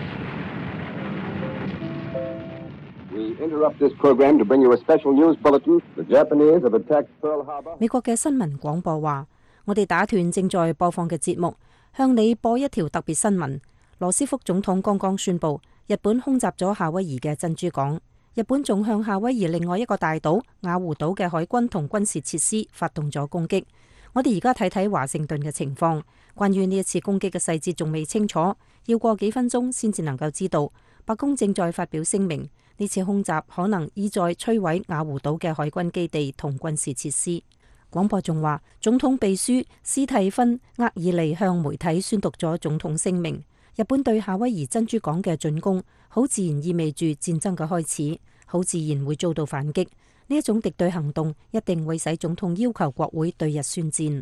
美國嘅新聞廣播話：我哋打斷正在播放嘅節目，向你播一條特別新聞。羅斯福總統剛剛宣布，日本空襲咗夏威夷嘅珍珠港。日本仲向夏威夷另外一個大島雅湖島嘅海軍同軍事設施發動咗攻擊。我哋而家睇睇華盛頓嘅情況。關於呢一次攻擊嘅細節仲未清楚，要過幾分鐘先至能夠知道。白宮正在發表聲明，呢次空襲可能意在摧毀雅湖島嘅海軍基地同軍事設施。廣播仲話，總統秘書斯蒂芬厄爾尼向媒體宣讀咗總統聲明。日本對夏威夷珍珠港嘅進攻，好自然意味住戰爭嘅開始，好自然會遭到反擊。呢一種敵對行動一定會使總統要求國會對日宣戰。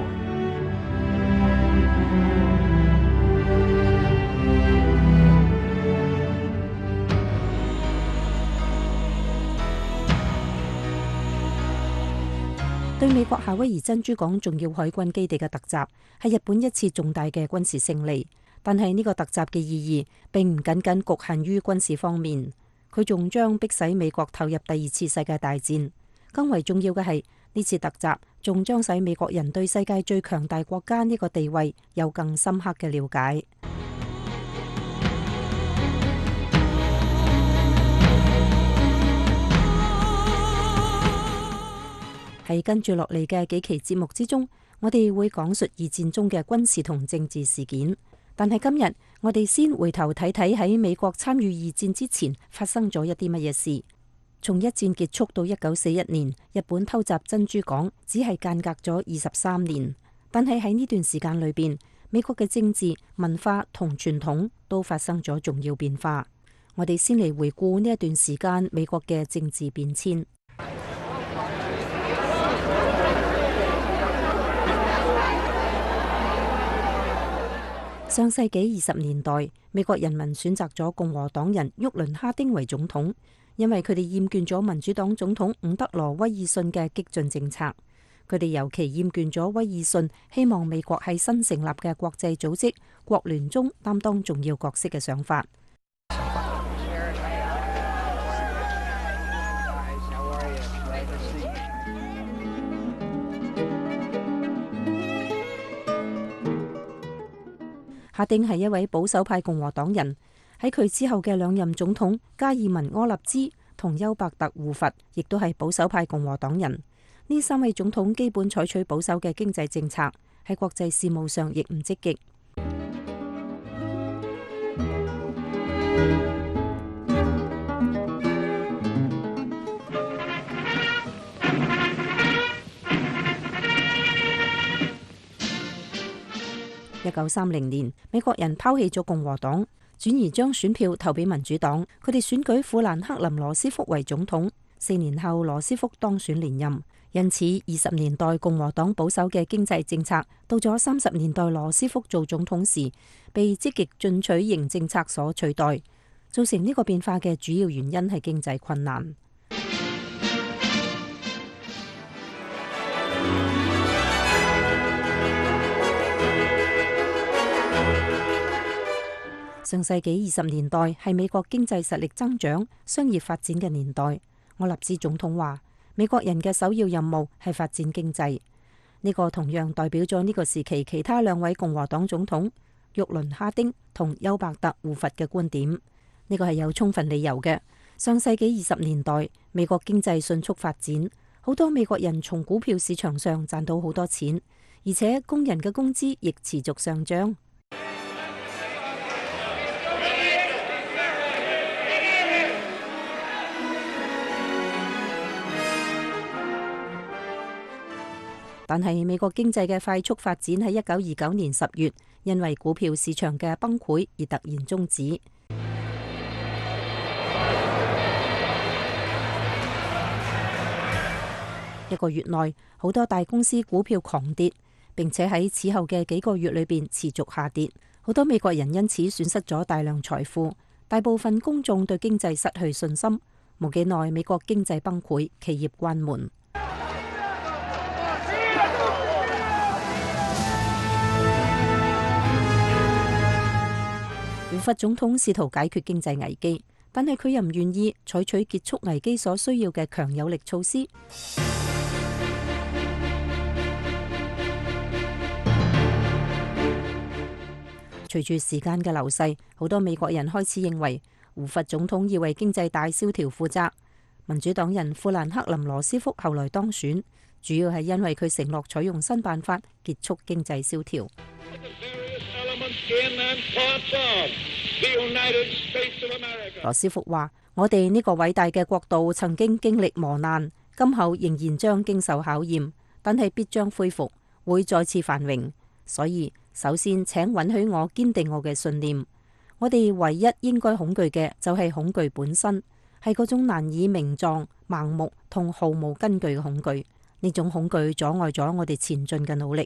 對美國夏威夷珍珠港重要海軍基地嘅突襲，係日本一次重大嘅軍事勝利。但係呢個突襲嘅意義並唔僅僅局限於軍事方面，佢仲將迫使美國投入第二次世界大戰。更為重要嘅係，呢次突襲仲將使美國人對世界最強大國家呢個地位有更深刻嘅了解。喺跟住落嚟嘅幾期節目之中，我哋會講述二戰中嘅軍事同政治事件。但係今日我哋先回頭睇睇喺美國參與二戰之前發生咗一啲乜嘢事。從一戰結束到一九四一年，日本偷襲珍珠港，只係間隔咗二十三年。但係喺呢段時間裏邊，美國嘅政治、文化同傳統都發生咗重要變化。我哋先嚟回顧呢一段時間美國嘅政治變遷。上世紀二十年代，美國人民選擇咗共和黨人沃倫哈丁為總統，因為佢哋厭倦咗民主黨總統伍德羅威爾遜嘅激進政策。佢哋尤其厭倦咗威爾遜希望美國喺新成立嘅國際組織國聯中擔當重要角色嘅想法。哈丁係一位保守派共和黨人，喺佢之後嘅兩任總統加爾文柯立茲同休伯特胡佛亦都係保守派共和黨人。呢三位總統基本採取保守嘅經濟政策，喺國際事務上亦唔積極。一九三零年，美國人拋棄咗共和黨，轉而將選票投俾民主黨。佢哋選舉富蘭克林羅斯福為總統。四年後，羅斯福當選連任。因此，二十年代共和黨保守嘅經濟政策，到咗三十年代羅斯福做總統時，被積極進取型政策所取代。造成呢個變化嘅主要原因係經濟困難。上世紀二十年代係美國經濟實力增長、商業發展嘅年代。柯立茲總統話，美國人嘅首要任務係發展經濟。呢個同樣代表咗呢個時期其他兩位共和黨總統沃倫哈丁同休伯特胡佛嘅觀點。呢個係有充分理由嘅。上世紀二十年代，美國經濟迅速發展，好多美國人從股票市場上賺到好多錢，而且工人嘅工資亦持續上漲。 但係美國經濟嘅快速發展喺一九二九年十月，因為股票市場嘅崩潰而突然終止。一個月內，好多大公司股票狂跌，並且喺此後嘅幾個月裏邊持續下跌。好多美國人因此損失咗大量財富，大部分公眾對經濟失去信心。冇幾耐，美國經濟崩潰，企業關門。胡佛總統試圖解決經濟危機，但係佢又唔願意採取結束危機所需要嘅強有力措施。隨住時間嘅流逝，好多美國人開始認為胡佛總統要為經濟大蕭條負責。民主黨人富蘭克林羅斯福後來當選，主要係因為佢承諾採用新辦法結束經濟蕭條。羅斯福話：我哋呢個偉大嘅國度曾經經歷磨難，今後仍然將經受考驗，但係必將恢復，會再次繁榮。所以首先請允許我堅定我嘅信念。我哋唯一應該恐懼嘅就係恐懼本身，係嗰種難以名狀、盲目同毫無根據嘅恐懼。呢種恐懼阻礙咗我哋前進嘅努力。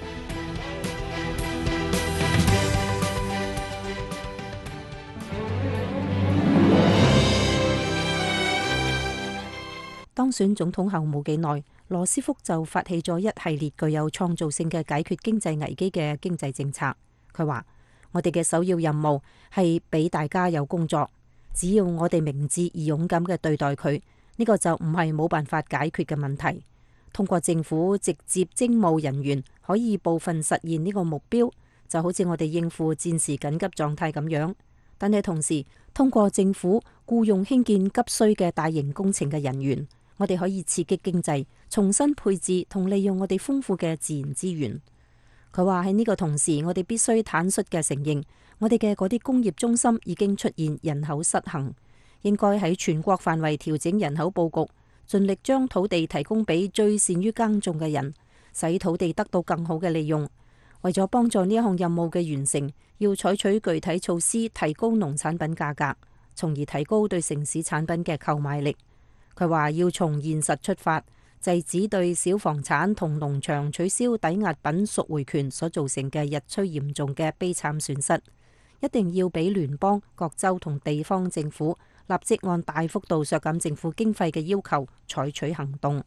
當選總統後冇幾耐，羅斯福就發起咗一系列具有創造性嘅解決經濟危機嘅經濟政策。佢話：我哋嘅首要任務係俾大家有工作，只要我哋明智而勇敢嘅對待佢，呢個就唔係冇辦法解決嘅問題。通過政府直接徵募人員，可以部分實現呢個目標，就好似我哋應付戰時緊急狀態咁樣。但係同時，通過政府僱用興建急需嘅大型工程嘅人員，我哋可以刺激經濟，重新配置同利用我哋豐富嘅自然資源。佢話喺呢個同時，我哋必須坦率嘅承認，我哋嘅嗰啲工業中心已經出現人口失衡，應該喺全國範圍調整人口佈局，盡力將土地提供俾最善於耕種嘅人，使土地得到更好嘅利用。為咗幫助呢一項任務嘅完成，要採取具體措施，提高農產品價格，從而提高對城市產品嘅購買力。佢話要從現實出發，制止對小房產同農場取消抵押品贖回權所造成嘅日趨嚴重嘅悲慘損失。一定要俾聯邦、各州同地方政府立即按大幅度削減政府經費嘅要求採取行動。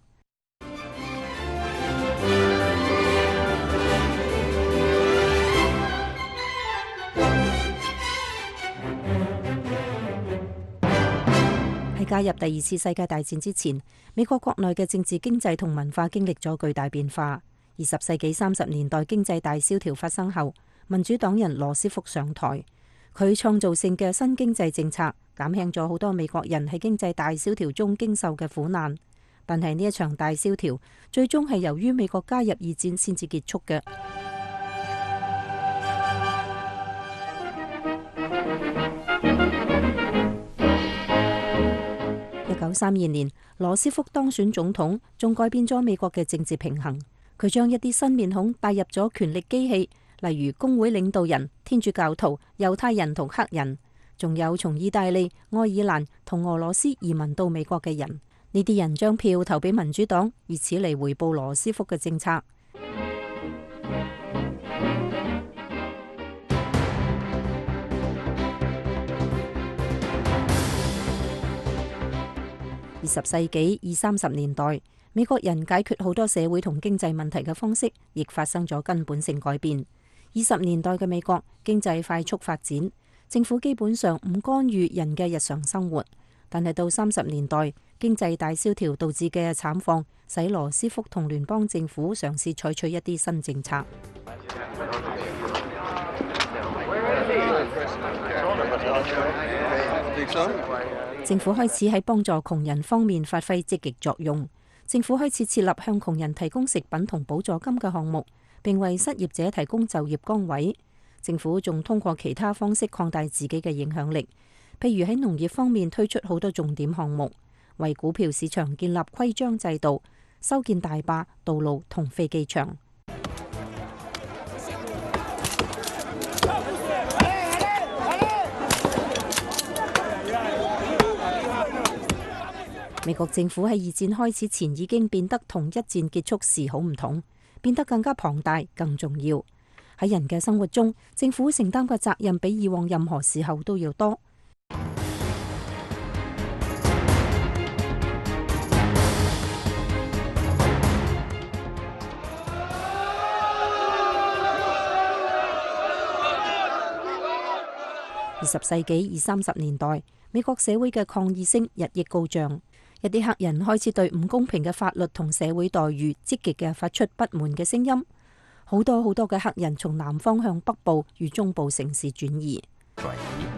喺加入第二次世界大戰之前，美國國內嘅政治經濟同文化經歷咗巨大變化。二十世紀三十年代經濟大蕭條發生後，民主黨人羅斯福上台，佢創造性嘅新經濟政策減輕咗好多美國人喺經濟大蕭條中經受嘅苦難。但係呢一場大蕭條最終係由於美國加入二戰先至結束嘅。一九三二年，羅斯福當選總統，仲改變咗美國嘅政治平衡。佢將一啲新面孔帶入咗權力機器，例如工會領導人、天主教徒、猶太人同黑人，仲有從意大利、愛爾蘭同俄羅斯移民到美國嘅人。呢啲人將票投俾民主黨，以此嚟回報羅斯福嘅政策。二十世紀二三十年代，美國人解決好多社會同經濟問題嘅方式，亦發生咗根本性改變。二十年代嘅美國經濟快速發展，政府基本上唔干預人嘅日常生活。但係到三十年代，經濟大蕭條導致嘅慘況，使羅斯福同聯邦政府嘗試採取一啲新政策。政府開始喺幫助窮人方面發揮積極作用。政府開始設立向窮人提供食品同補助金嘅項目，並為失業者提供就業崗位。政府仲通過其他方式擴大自己嘅影響力，譬如喺農業方面推出好多重點項目，為股票市場建立規章制度， 修建大壩、道路同飛機場。美國政府喺二戰開始前已經變得同一戰結束時好唔同，變得更加龐大、更重要。喺人嘅生活中，政府承擔嘅責任比以往任何時候都要多。二十世紀二三十年代，美國社會嘅抗議聲日益高漲。一啲黑人開始對唔公平嘅法律同社會待遇積極嘅發出不滿嘅聲音，好多好多嘅黑人從南方向北部與中部城市轉移。二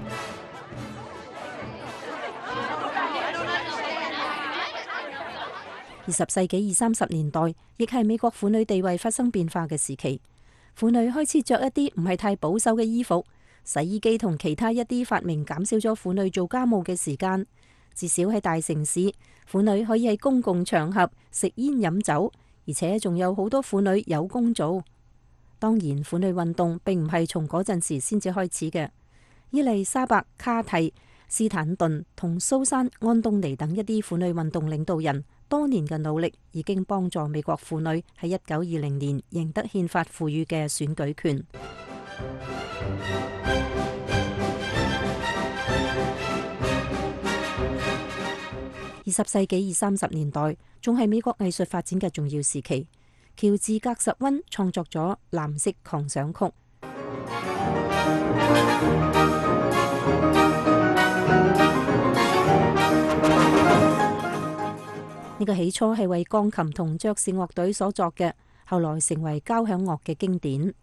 十世紀二三十年代，亦係美國婦女地位發生變化嘅時期。婦女開始着一啲唔係太保守嘅衣服，洗衣機同其他一啲發明減少咗婦女做家務嘅時間。至少喺大城市，婦女可以喺公共場合食煙飲酒，而且仲有好多婦女有工做。當然，婦女運動並唔係從嗰陣時先至開始嘅。伊麗莎白·卡蒂、斯坦頓同蘇珊·安東尼等一啲婦女運動領導人多年嘅努力，已經幫助美國婦女喺一九二零年贏得憲法賦予嘅選舉權。二十世紀二三十年代仲係美國藝術發展嘅重要時期。喬治·格什溫創作咗《藍色狂想曲》。呢個起初係為鋼琴同爵士樂隊所作嘅，後來成為交響樂嘅經典。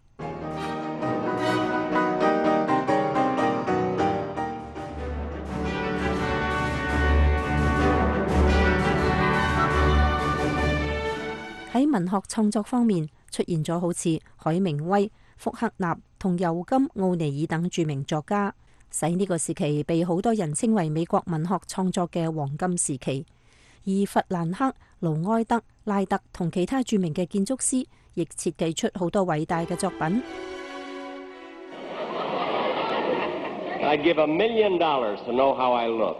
喺文學創作方面，出現咗好似海明威、福克納同尤金·奧尼爾等著名作家，使呢個時期被好多人稱為美國文學創作嘅黃金時期。而弗蘭克、盧埃德、拉德同其他著名嘅建築師，亦設計出好多偉大嘅作品。 I'd give a million dollars to know how I look.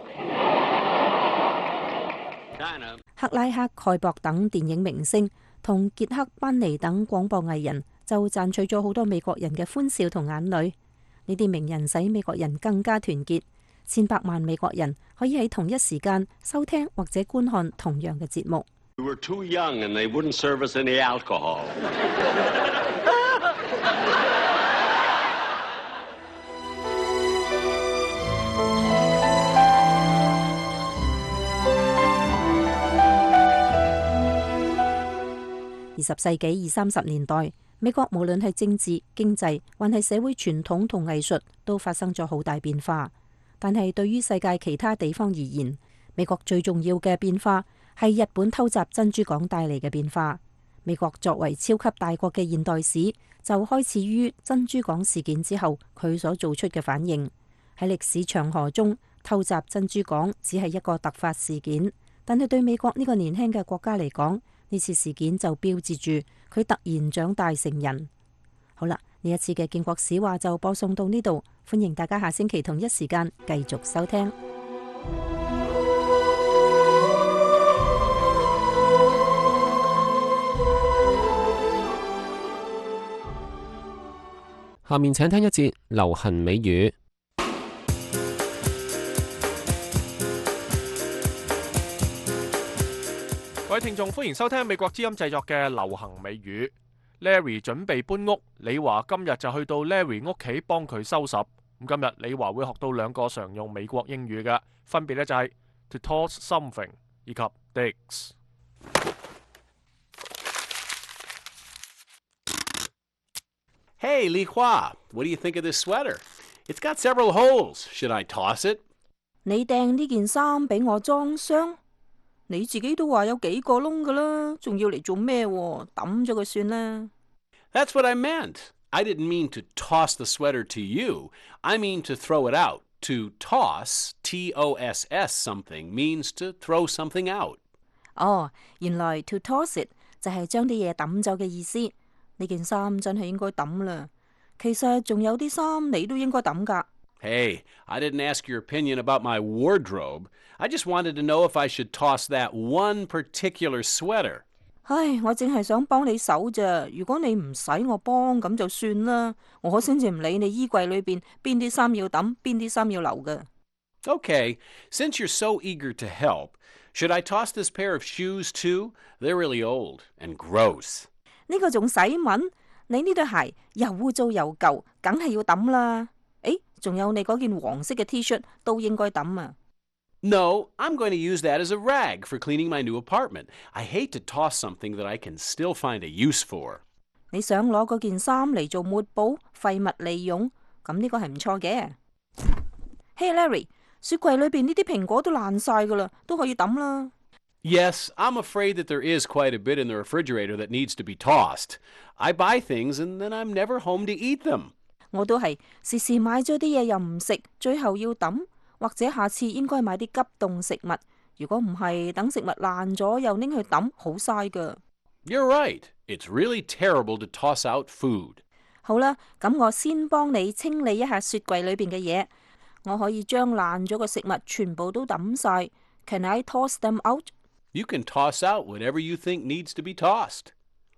克拉克·蓋博等電影明星同傑克·班尼等廣播藝人就賺取咗好多美國人嘅歡笑同眼淚。呢啲名人使美國人更加團結，千百萬美國人可以喺同一時間收聽或者觀看同樣嘅節目。 We were too young and they wouldn't serve us any alcohol. 二十世紀二三十年代，美國無論係政治、經濟，還係社會傳統同藝術，都發生咗好大變化。但係對於世界其他地方而言，美國最重要嘅變化係日本偷襲珍珠港帶嚟嘅變化。美國作為超級大國嘅現代史，就開始於珍珠港事件之後，佢所做出嘅反應。喺歷史長河中，偷襲珍珠港只係一個突發事件，但係對美國呢個年輕嘅國家嚟講，呢次事件就標誌住佢突然長大成人。好啦，呢一次嘅建國史話就播送到呢度，歡迎大家下星期同一時間繼續收聽。 下面請聽一節流行美語。 各位聽眾，歡迎收聽美國之音製作嘅流行美語。Larry 準備搬屋，李華今日就去到 Larry 屋企幫佢收拾。咁今日李華會學到兩個常用美國英語嘅，分別咧就係 to toss something 以及 digs。 Hey, Li Hua, what do you think of this sweater? It's got several holes. Should I toss it? 你訂呢件衫俾我裝箱？你自己都話有幾個窿噶啦，仲要嚟做咩？抌咗佢算啦。 That's what I meant. I didn't mean to toss the sweater to you. I mean to throw it out. To toss, T O S S something, means to throw something out. 哦，原來 to toss it 就係將啲嘢抌走嘅意思。呢件衫真係應該抌啦。其實仲有啲衫你都應該抌㗎。 Hey, I didn't ask your opinion about my wardrobe. I just wanted to know if I should toss that one particular sweater. 唉，我淨係想幫你手咋。如果你唔使我幫，咁就算啦。我先至唔理你衣櫃裏邊邊啲衫要抌，邊啲衫要留㗎。 Okay, since you're so eager to help, should I toss this pair of shoes too? They're really old and gross. 呢個仲使問？你呢對鞋又污糟又舊，梗係要抌啦。誒，仲有你嗰件黃色嘅 T-shirt 都應該抌啊。 No, I'm going to use that as a rag for cleaning my new apartment. I hate to toss something that I can still find a use for. 你想攞嗰件衫嚟做抹布，廢物利用，咁呢個係唔錯嘅。Hey Larry， 雪櫃裏邊呢啲蘋果都爛晒噶啦，都可以抌啦。 Yes, I'm afraid that there is quite a bit in the refrigerator that needs to be tossed. I buy things and then I'm never home to eat them. 我都係時時買咗啲嘢又唔食，最後要抌，或者下次應該買啲急凍食物。如果唔係，等食物爛咗又拎去抌，好嘥噶。 You're right. It's really terrible to toss out food. 好啦，咁我先幫你清理一下雪櫃裏邊嘅嘢。我可以將爛咗嘅食物全部都抌晒。Can I toss them out? You can toss out whatever you think needs to be tossed.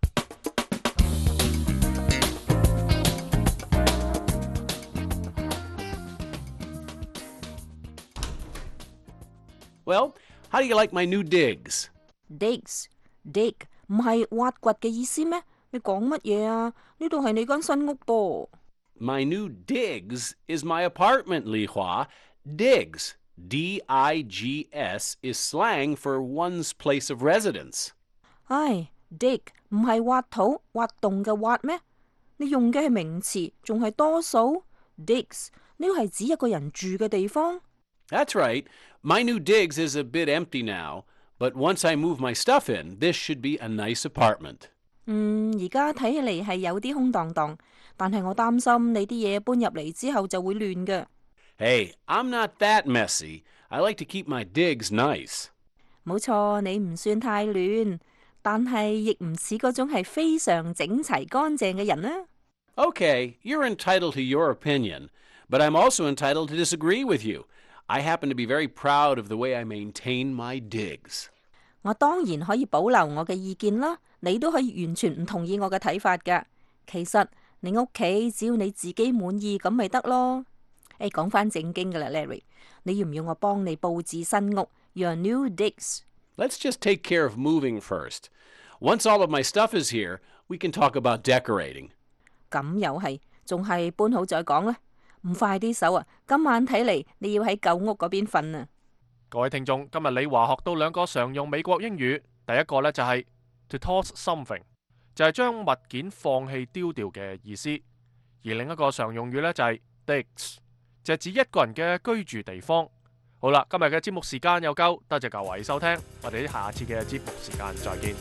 Well, how do you like my new digs? Digs, dig 唔係挖掘嘅意思咩？你講乜嘢啊？呢度係你間新屋噃。 My new digs is my apartment, Li Hua. Digs, D I G S, is slang for one's place of residence. 唉 ，dig 唔係挖土、挖洞嘅挖咩？你用嘅係名詞，仲係多數。Digs 呢個係指一個人住嘅地方。 That's right. My new digs is a bit empty now, but once I move my stuff in, this should be a nice apartment. 嗯，而家睇起嚟係有啲空蕩蕩，但係我擔心你啲嘢搬入嚟之後就會亂嘅。 Hey, I'm not that messy. I like to keep my digs nice. 冇錯，你唔算太亂，但係亦唔似嗰種係非常整齊乾淨嘅人啊。 Okay, you're entitled to your opinion, but I'm also entitled to disagree with you. I happen to be very proud of the way I maintain my digs. 我當然可以保留我嘅意見啦，你都可以完全唔同意我嘅睇法㗎。其實你屋企只要你自己滿意咁咪得咯。誒，講返正經㗎啦 ，Larry， 你要唔要我幫你佈置新屋 ？Your new digs. Let's just take care of moving first. Once all of my stuff is here, we can talk about decorating. 咁又係，仲係搬好再講啦。唔快啲手啊！今晚睇嚟你要喺舊屋嗰邊瞓啊！ 各位聽眾，今日李華學到兩個常用美國英語，第一個呢就係 to toss something， 就係將物件放棄丟掉嘅意思；而另一個常用語呢就係 digs， 就係指一個人嘅居住地方。好啦，今日嘅節目時間又夠，多謝各位收聽，我哋下次嘅節目時間再見。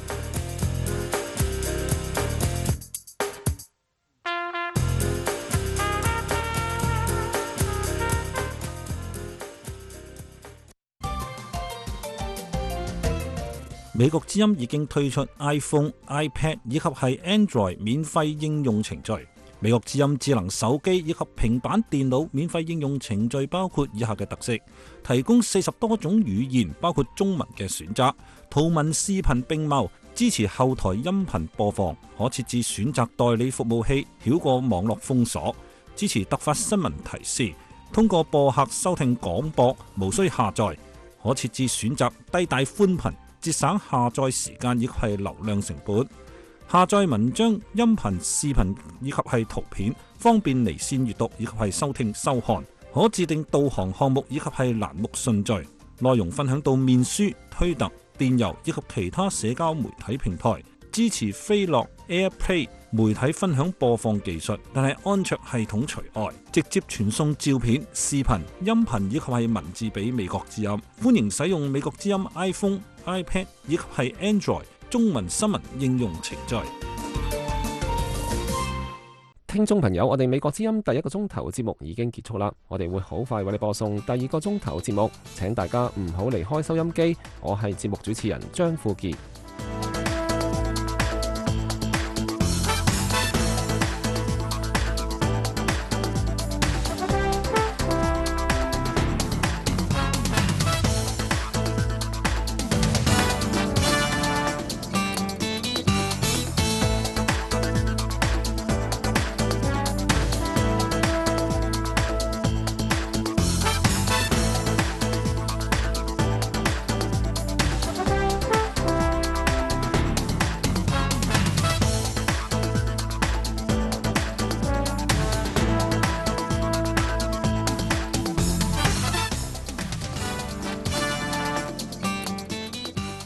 美國之音已經推出 iPhone、iPad 以及係 Android 免費應用程序。美國之音智能手機以及平板電腦免費應用程序包括以下嘅特色：提供四十多種語言，包括中文嘅選擇，圖文視頻並茂，支持後台音頻播放，可設置選擇代理服務器，繞過網絡封鎖，支持突發新聞提示，通過播客收聽廣播，無需下載，可設置選擇低帶寬頻，節省下載時間以及係流量成本。下載文章、音頻、視頻以及係圖片，方便離線閱讀以及係收聽收看。可自定導航項目以及係欄目順序。內容分享到面書、推特、電郵以及其他社交媒體平台。支持飛樂 AirPlay 媒體分享播放技術，但係安卓系統除外。直接傳送照片、視頻、音頻以及係文字俾美國之音。歡迎使用美國之音 iPhone、iPad 以及係 Android 中文新聞應用程序。 聽眾朋友，我哋美國之音第一個鐘頭節目已經結束啦，我哋會好快為你播送第二個鐘頭節目，請大家唔好離開收音機。我係節目主持人張富傑。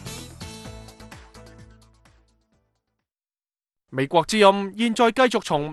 美國之音現在繼續從